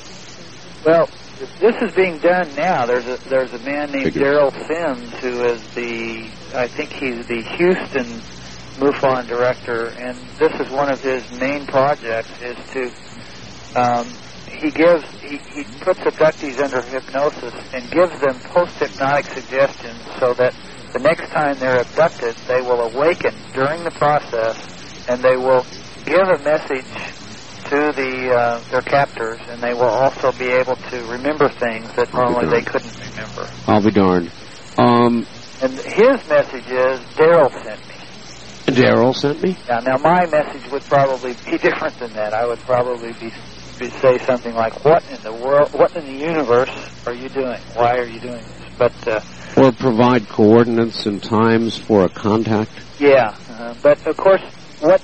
Well, this is being done now. There's a there's a man named Daryl Sims who is the, I think he's the Houston MUFON director, and this is one of his main projects, is to, um, he gives, he, he puts abductees under hypnosis and gives them post-hypnotic suggestions so that the next time they're abducted, they will awaken during the process, and they will give a message to the uh, their captors, and they will also be able to remember things that normally they couldn't remember.
I'll be darned. Um,
and his message is, Daryl sent me.
Daryl sent me?
Yeah, now my message would probably be different than that. I would probably be, be say something like, what in the world, what in the universe are you doing? Why are you doing this? But uh,
or provide coordinates and times for a contact?
Yeah, uh, but of course, what,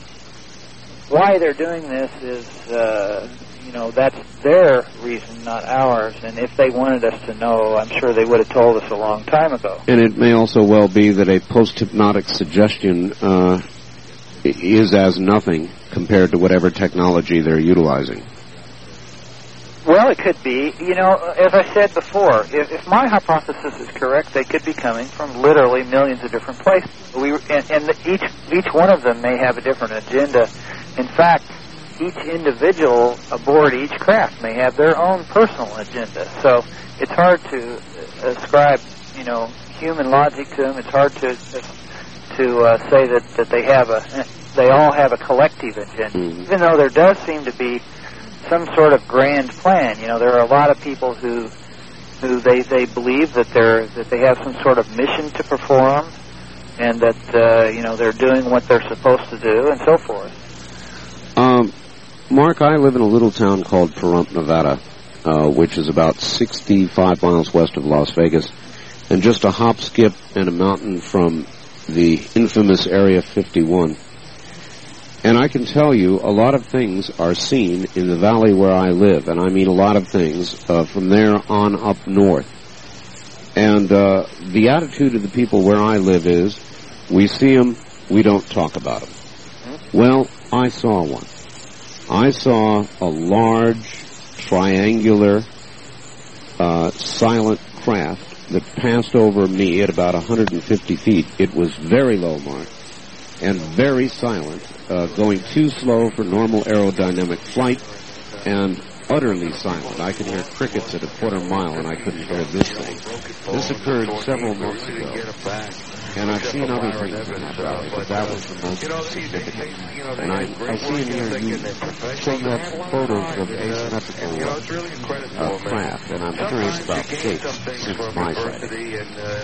why they're doing this is, uh, you know, that's their reason, not ours. And if they wanted us to know, I'm sure they would have told us a long time ago.
And it may also well be that a post-hypnotic suggestion uh, is as nothing compared to whatever technology they're utilizing.
Well, it could be. You know, as I said before, if, if my hypothesis is correct, they could be coming from literally millions of different places. We and, and the, each each one of them may have a different agenda. In fact, each individual aboard each craft may have their own personal agenda. So it's hard to ascribe, you know, human logic to them. It's hard to to uh, say that, that they have a they all have a collective agenda, mm-hmm. even though there does seem to be some sort of grand plan. You know, there are a lot of people who who they, they believe that they're that they have some sort of mission to perform, and that uh, you know they're doing what they're supposed to do, and so forth.
Um, Mark, I live in a little town called Pahrump, Nevada, uh, which is about sixty-five miles west of Las Vegas, and just a hop, skip, and a mountain from the infamous Area fifty-one. And I can tell you a lot of things are seen in the valley where I live, and I mean a lot of things uh, from there on up north. And uh, the attitude of the people where I live is, we see them, we don't talk about them. Well, I saw one. I saw a large, triangular, uh, silent craft that passed over me at about one hundred fifty feet. It was very low, Mark, and very silent, uh, going too slow for normal aerodynamic flight, and utterly silent. I could hear crickets at a quarter mile, and I couldn't hear this thing. This occurred several months ago, and I've seen other things in that valley, but that was the most significant. And I, I see in here you show you have some photos of asymmetrical uh, craft, and I'm curious about the shapes since my sighting.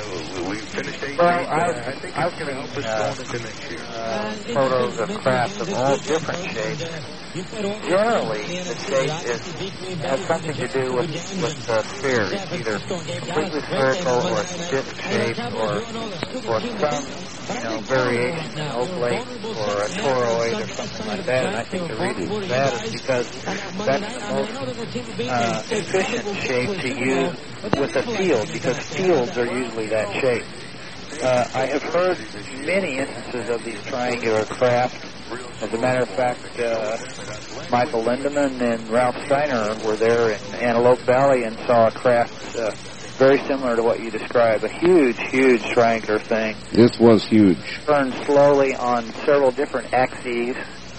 Well, I've, I've seen uh, uh, photos of craft of all different shapes. Generally, the shape is, has something to do with, with the spheres, either completely spherical or disc shaped or, or some, you know, variation, an oblate or a toroid or something like that. And I think the reason for that is because that's the most uh, efficient shape to use with a field, because fields are usually that shape. Uh, I have heard many instances of these triangular craft. As a matter of fact, uh, Michael Lindemann and Ralph Steiner were there in Antelope Valley and saw a craft uh, very similar to what you described, a huge, huge triangular thing.
This was huge.
Turned slowly on several different axes,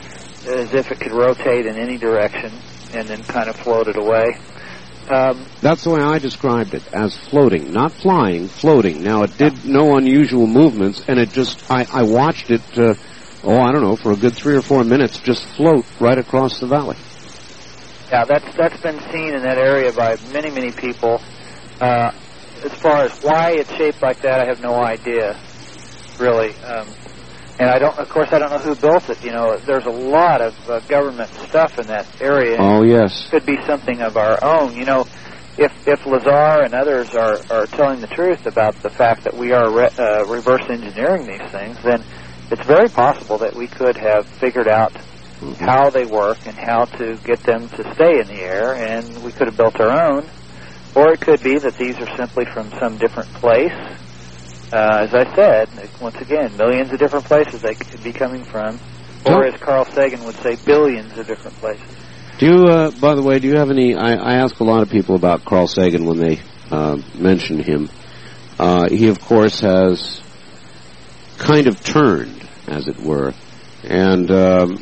as if it could rotate in any direction, and then kind of floated away. Um,
That's the way I described it, as floating, not flying, floating. Now, it did no unusual movements, and it just, I, I watched it, uh, oh, I don't know, for a good three or four minutes, just float right across the valley.
Yeah, that's that's been seen in that area by many, many people. Uh, as far as why it's shaped like that, I have no idea, really. Um, and I don't, of course, I don't know who built it. You know, there's a lot of uh, government stuff in that area.
Oh, yes.
It could be something of our own. You know, if if Lazar and others are, are telling the truth about the fact that we are re- uh, reverse engineering these things, then it's very possible that we could have figured out mm-hmm. how they work and how to get them to stay in the air, and we could have built our own. Or it could be that these are simply from some different place. Uh, as I said, once again, millions of different places they could be coming from. Or, as Carl Sagan would say, billions of different places.
Do you, uh, by the way, do you have any, I, I ask a lot of people about Carl Sagan when they uh, mention him. Uh, he, of course, has kind of turned, as it were. And um,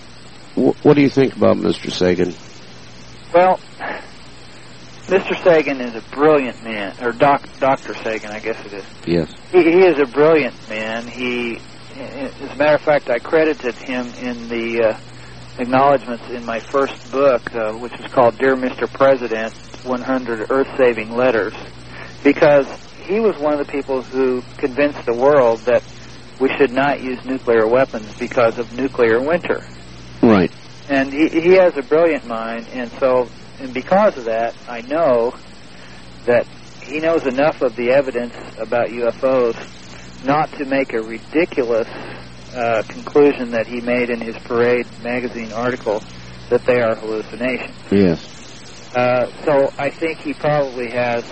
wh- what do you think about Mister Sagan?
Well, Mister Sagan is a brilliant man, or doc, Doctor Sagan, I guess it is.
Yes.
He, he is a brilliant man. He, as a matter of fact, I credited him in the uh, acknowledgments in my first book, uh, which was called Dear Mister President, one hundred Earth-Saving Letters, because he was one of the people who convinced the world that we should not use nuclear weapons because of nuclear winter.
Right.
And he, he has a brilliant mind, and so, and because of that, I know that he knows enough of the evidence about U F Os not to make a ridiculous uh, conclusion that he made in his Parade magazine article that they are hallucinations.
Yes.
Uh, so I think he probably has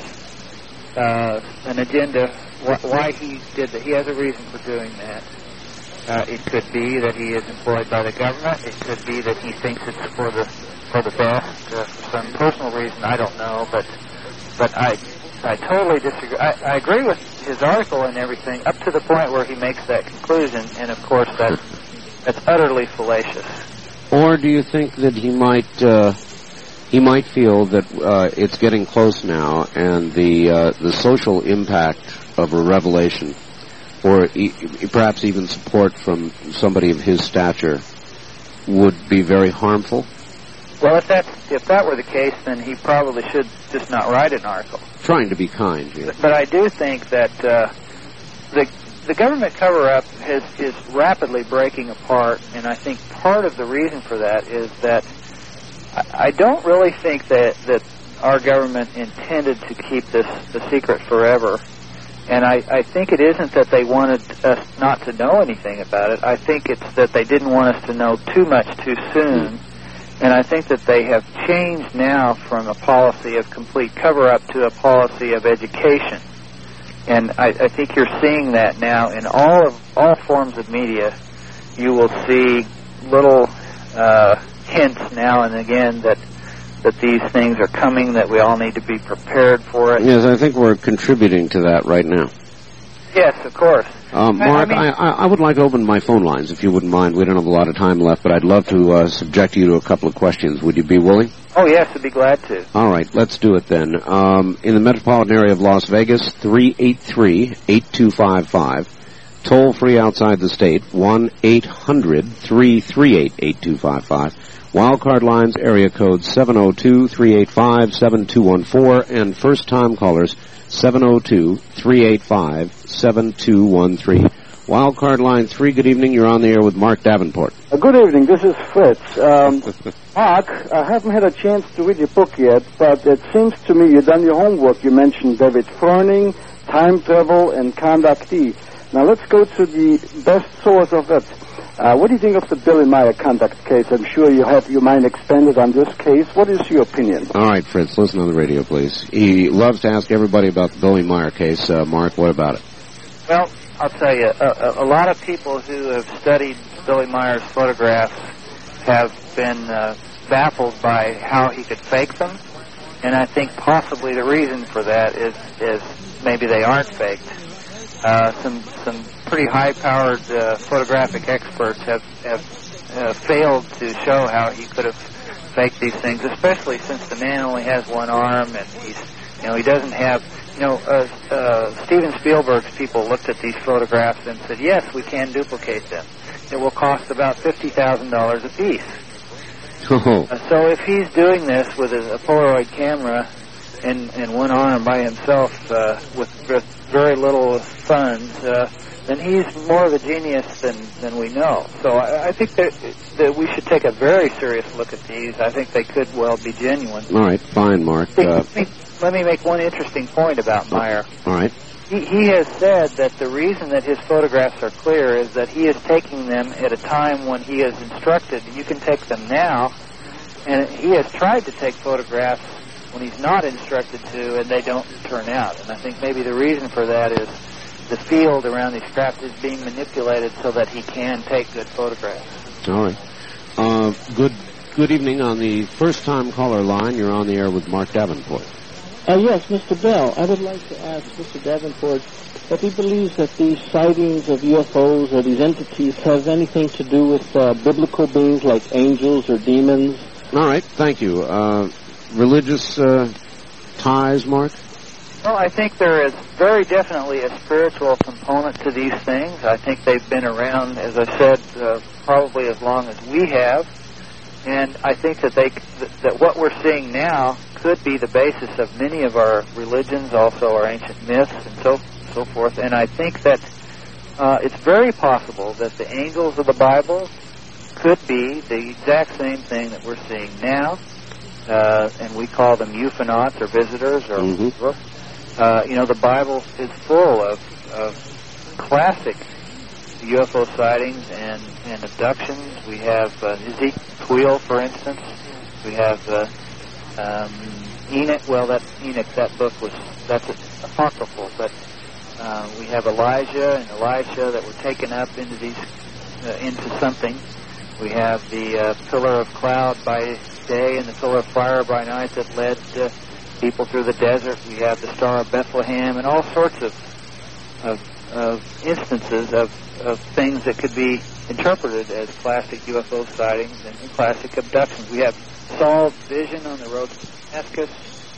uh, an agenda. Wh- why he did that? He has a reason for doing that. Uh, it could be that he is employed by the government. It could be that he thinks it's for the for the best, uh, for some personal reason. I don't know, but but I I totally disagree. I, I agree with his article and everything up to the point where he makes that conclusion, and of course that's that's utterly fallacious.
Or do you think that he might uh, he might feel that uh, it's getting close now, and the uh, the social impact of a revelation, or e- perhaps even support from somebody of his stature, would be very harmful?
Well, if that if that were the case, then he probably should just not write an article.
Trying to be kind here.
But, but I do think that uh, the the government cover-up is is rapidly breaking apart, and I think part of the reason for that is that I, I don't really think that that our government intended to keep this the secret forever. And I, I think it isn't that they wanted us not to know anything about it. I think it's that they didn't want us to know too much too soon. And I think that they have changed now from a policy of complete cover-up to a policy of education. And I, I think you're seeing that now in all of all forms of media. You will see little uh, hints now and again that
that these things are coming, that we all need to be prepared for it.
Yes, I think we're contributing to that right now.
Yes, of course.
Uh, Mark,
I, I, mean,
I, I would like to open my phone lines, if you wouldn't mind. We don't have a lot of time left, but I'd love to uh, subject you to a couple of questions. Would you be willing?
Oh, yes, I'd be glad to.
All right, let's do it then. Um, in the metropolitan area of Las Vegas, three eight three, eight two five five. Toll free outside the state, one eight hundred, three three eight, eight two five five. Wildcard lines, area code seven oh two, three eight five, seven two one four, and first-time callers, seven oh two, three eight five, seven two one three. Wildcard line three, good evening. You're on the air with Mark Davenport.
Uh, good evening. This is Fritz. Um, Mark, I haven't had a chance to read your book yet, but it seems to me you've done your homework. You mentioned David Ferning, time travel, and conductee. Now let's go to the best source of it. Uh, what do you think of the Billy Meyer conduct case? I'm sure you have your mind expanded on this case. What is your opinion?
All right, Fritz, listen on the radio, please. He loves to ask everybody about the Billy Meyer case. Uh, Mark, what about it?
Well, I'll tell you, a, a lot of people who have studied Billy Meyer's photographs have been uh, baffled by how he could fake them, and I think possibly the reason for that is, is maybe they aren't faked. Uh, some some pretty high-powered uh, photographic experts have have uh, failed to show how he could have faked these things, especially since the man only has one arm and he's you know he doesn't have you know uh, uh, Steven Spielberg's people looked at these photographs and said, yes, we can duplicate them. It will cost about fifty thousand dollars a piece.
Oh.
Uh, so if he's doing this with a, a Polaroid camera and and one arm by himself uh, with, with very little funds, uh, then he's more of a genius than, than we know. So I, I think that, that we should take a very serious look at these. I think they could well be genuine.
All right, fine, Mark. Uh,
let, me, let me make one interesting point about Meyer.
All right.
He, he has said that the reason that his photographs are clear is that he is taking them at a time when he is instructed, you can take them now, and he has tried to take photographs when he's not instructed to, and they don't turn out. And I think maybe the reason for that is the field around these craft is being manipulated so that he can take good photographs.
All right. Uh, good good evening. On the first-time caller line, you're on the air with Mark Davenport.
Uh, yes, Mister Bell, I would like to ask Mister Davenport if he believes that these sightings of U F Os or these entities have anything to do with uh, biblical beings like angels or demons.
All right, thank you. Uh, religious uh, ties, Mark?
Well, I think there is very definitely a spiritual component to these things. I think they've been around, as I said, uh, probably as long as we have. And I think that they that what we're seeing now could be the basis of many of our religions, also our ancient myths and so so forth. And I think that uh, it's very possible that the angels of the Bible could be the exact same thing that we're seeing now, uh, and we call them euphonauts or visitors. Or
mm-hmm.
uh, you know, the Bible is full of, of classic U F O sightings and, and abductions. We have uh, Ezekiel, for instance. We have uh, um, Enoch. Well, that Enoch, that book was that's apocryphal, but uh, we have Elijah and Elisha that were taken up into these uh, into something. We have the uh, pillar of cloud by day and the pillar of fire by night that led uh, people through the desert. We have the Star of Bethlehem and all sorts of of, of instances of, of things that could be interpreted as classic U F O sightings and, and classic abductions. We have Saul's vision on the road to Damascus.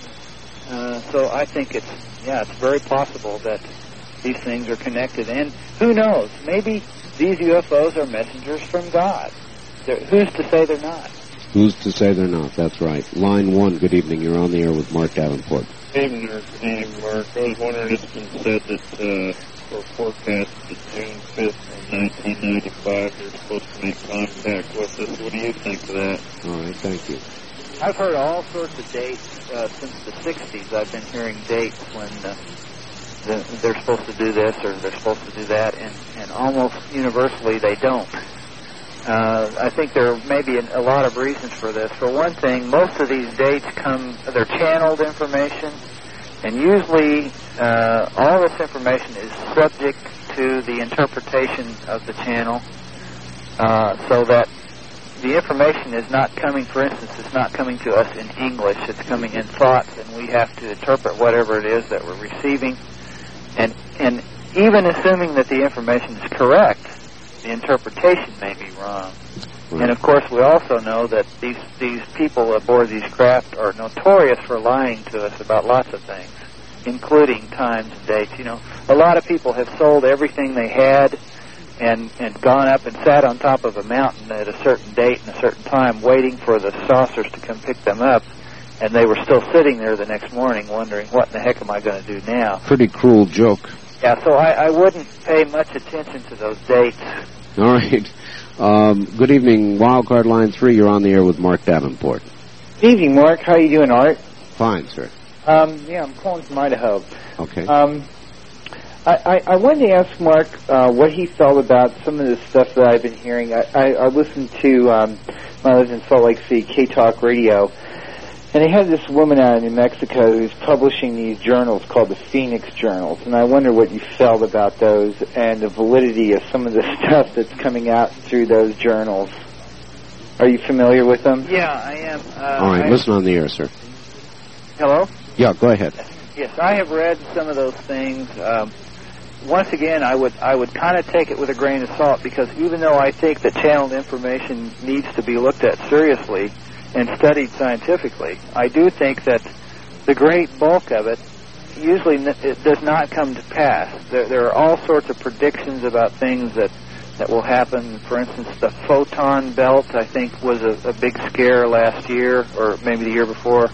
Uh, so I think it's, yeah, it's very possible that these things are connected. And who knows, maybe these U F Os are messengers from God. They're, who's to say they're not?
Who's to say they're not? That's right. Line one, good evening. You're on the air with Mark Davenport.
Good evening, Mark. I was wondering, it's been said that uh, for forecast to June fifth, nineteen ninety-five, they're supposed to make contact with us. What do you think of that?
All right, thank you.
I've heard all sorts of dates uh, since the sixties. I've been hearing dates when uh, the, they're supposed to do this or they're supposed to do that, and, and almost universally they don't. Uh, I think there may be a lot of reasons for this. For one thing, most of these dates come, they're channeled information, and usually uh, all this information is subject to the interpretation of the channel, uh, so that the information is not coming, for instance, it's not coming to us in English. It's coming in thoughts, and we have to interpret whatever it is that we're receiving. And and even assuming that the information is correct, the interpretation may be wrong. And of course, we also know that these these people aboard these craft are notorious for lying to us about lots of things, including times and dates. You know, a lot of people have sold everything they had and and gone up and sat on top of a mountain at a certain date and a certain time, waiting for the saucers to come pick them up, and they were still sitting there the next morning wondering, what in the heck am I going to do now?
Pretty cruel joke.
Yeah, so I, I wouldn't pay much attention to those dates.
All right. Um, good evening, Wildcard Line three. You're on the air with Mark Davenport.
Good evening, Mark. How you doing, Art?
Fine, sir.
Um, yeah, I'm calling from Idaho.
Okay.
Um, I, I, I wanted to ask Mark uh, what he felt about some of the stuff that I've been hearing. I, I, I listened to, um, when I was in Salt Lake City, K-Talk Radio, and they had this woman out in New Mexico who's publishing these journals called the Phoenix Journals, and I wonder what you felt about those and the validity of some of the stuff that's coming out through those journals. Are you familiar with them?
Yeah, I am. Uh,
All right,
I,
listen on the air, sir.
Hello?
Yeah, go ahead.
Yes, I have read some of those things. Um, once again, I would I would kind of take it with a grain of salt, because even though I think that channeled information needs to be looked at seriously and studied scientifically, I do think that the great bulk of it usually n- it does not come to pass. There, there are all sorts of predictions about things that, that will happen. For instance, the photon belt, I think, was a, a big scare last year, or maybe the year before,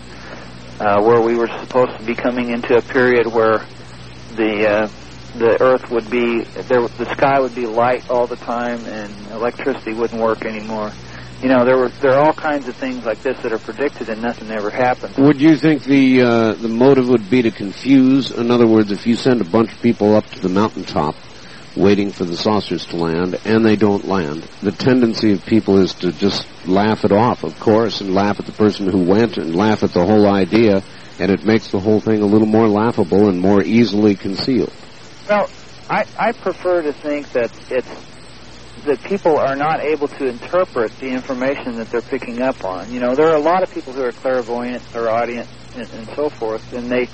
uh, where we were supposed to be coming into a period where the uh, the Earth would be, there, the sky would be light all the time, and electricity wouldn't work anymore. You know, there were there are all kinds of things like this that are predicted, and nothing ever happens.
Would you think the uh, the motive would be to confuse? In other words, if you send a bunch of people up to the mountaintop waiting for the saucers to land, and they don't land, the tendency of people is to just laugh it off, of course, and laugh at the person who went, and laugh at the whole idea, and it makes the whole thing a little more laughable and more easily concealed.
Well, I, I prefer to think that it's that people are not able to interpret the information that they're picking up on. You know, there are a lot of people who are clairvoyant or audient and, and so forth, and they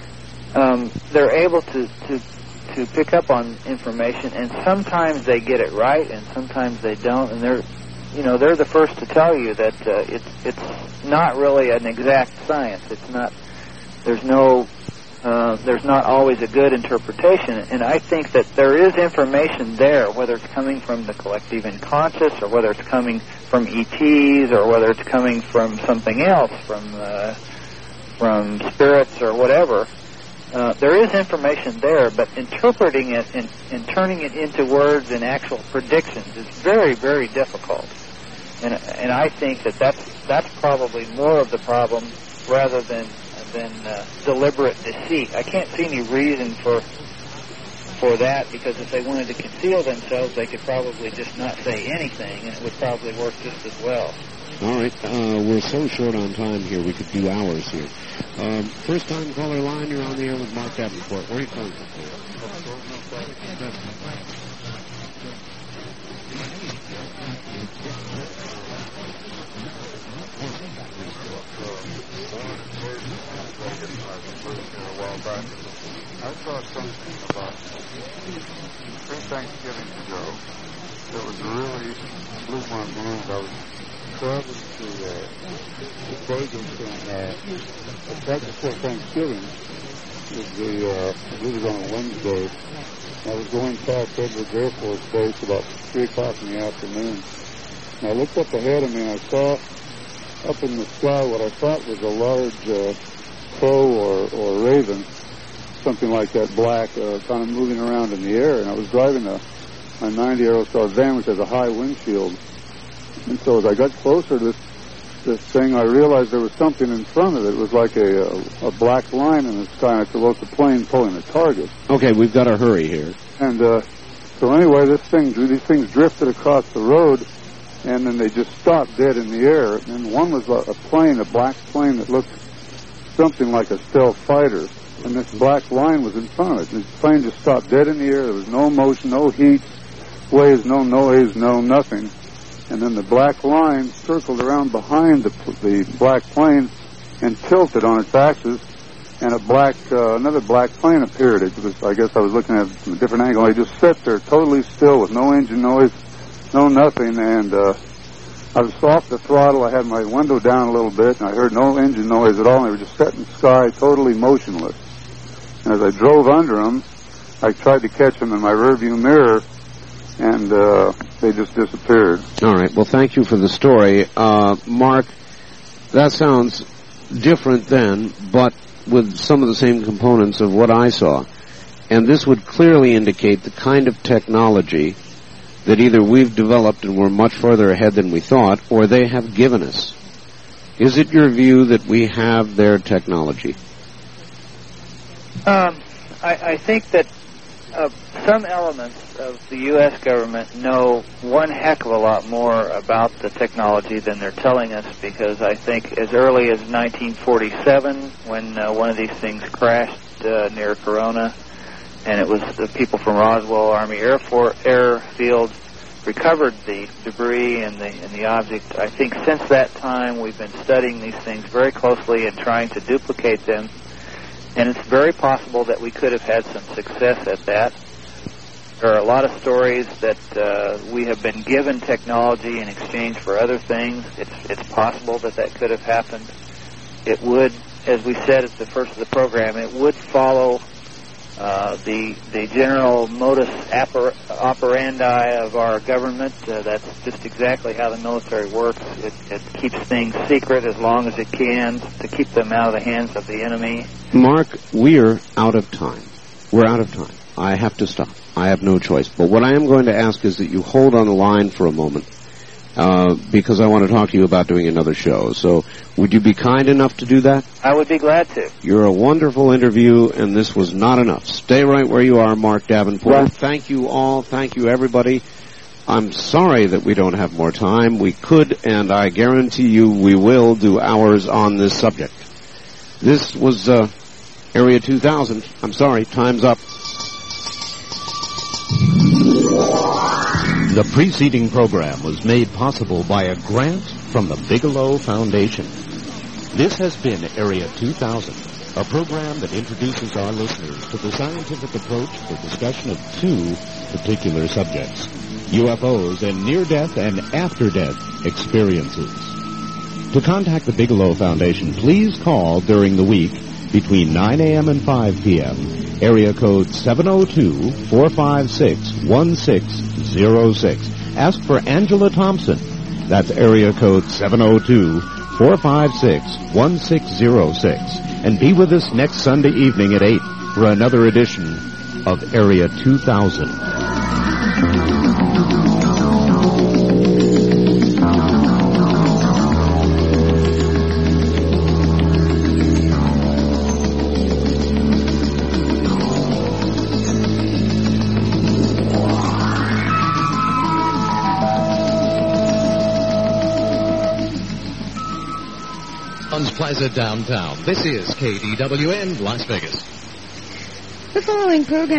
um, they're able to, to to pick up on information, and sometimes they get it right, and sometimes they don't. And they're, you know, they're the first to tell you that uh, it's it's not really an exact science. It's not. There's no. Uh, there's not always a good interpretation, and I think that there is information there, whether it's coming from the collective unconscious, or whether it's coming from E Ts, or whether it's coming from something else, from uh, from spirits or whatever. Uh, there is information there, but interpreting it and, and turning it into words and actual predictions is very, very difficult. And and I think that that's that's probably more of the problem rather than. than uh, deliberate deceit. I can't see any reason for for that, because if they wanted to conceal themselves, they could probably just not say anything, and it would probably work just as well.
All right, uh, we're so short on time here, we could do hours here. Um, first time caller line, you're on the air with Mark Davenport. Where are you calling from?
I saw something about three Thanksgivings ago that was really blew my mind. I was traveling to uh, Vegas, and uh, right before Thanksgiving, was the, uh, I believe it was on a Wednesday. I was going past Edwards Air Force Base about three o'clock in the afternoon. And I looked up ahead of me, and I saw up in the sky what I thought was a large uh, crow or, or raven, something like that, black, uh, kind of moving around in the air. And I was driving a, a ninety Aerostar van, which has a high windshield. And so as I got closer to this, this thing, I realized there was something in front of it. It was like a, a, a black line in the sky, and I said, well, it's a plane pulling a target.
Okay, we've got to hurry here.
And uh, so anyway, this thing, these things drifted across the road, and then they just stopped dead in the air. And one was a, a plane, a black plane that looked something like a stealth fighter. And this black line was in front of it. This plane just stopped dead in the air. There was no motion, no heat, waves, no noise, no nothing. and then the black line circled around behind the, the black plane and tilted on its axis, and a black, uh, another black plane appeared. It was, I guess I was looking at it from a different angle. It just sat there totally still with no engine noise, no nothing, and uh, I was off the throttle. I had my window down a little bit, and I heard no engine noise at all, and they were just set in the sky, totally motionless. And as I drove under them, I tried to catch them in my rearview mirror, and uh, they just disappeared.
All right. Well, thank you for the story. Uh, Mark, that sounds different then, but with some of the same components of what I saw. And this would clearly indicate the kind of technology that either we've developed and we're much further ahead than we thought, or they have given us. Is it your view that we have their technology?
Um, I, I think that uh, some elements of the U S government know one heck of a lot more about the technology than they're telling us, because I think as early as nineteen forty-seven, when uh, one of these things crashed uh, near Corona, and it was the people from Roswell Army Air Force Airfield recovered the debris and the and the object. I think since that time we've been studying these things very closely and trying to duplicate them. And it's very possible that we could have had some success at that. There are a lot of stories that uh, we have been given technology in exchange for other things. It's it's possible that that could have happened. It would, as we said at the first of the program, it would follow uh, the the general modus oper- operandi of our government. Uh, that's just exactly how the military works. It, it keeps things secret as long as it can to keep them out of the hands of the enemy.
Mark, we're out of time. We're out of time. I have to stop. I have no choice. But what I am going to ask is that you hold on the line for a moment, uh, because I want to talk to you about doing another show. So would you be kind enough to do that?
I would be glad to.
You're a wonderful interview, and this was not enough. Stay right where you are, Mark Davenport.
Well,
thank you all. Thank you, everybody. I'm sorry that we don't have more time. We could, and I guarantee you we will do hours on this subject. This was uh, Area two thousand. I'm sorry, time's up.
The preceding program was made possible by a grant from the Bigelow Foundation. This has been Area two thousand, a program that introduces our listeners to the scientific approach for discussion of two particular subjects: U F Os and near-death and after-death experiences. To contact the Bigelow Foundation, please call during the week between nine a.m. and five p.m., area code seven oh two, four five six, one six zero six. Ask for Angela Thompson. That's area code seven oh two, four five six, one six zero six. And be with us next Sunday evening at eight for another edition of Area two thousand.
Plaza downtown. This is K D W N Las Vegas.
The following program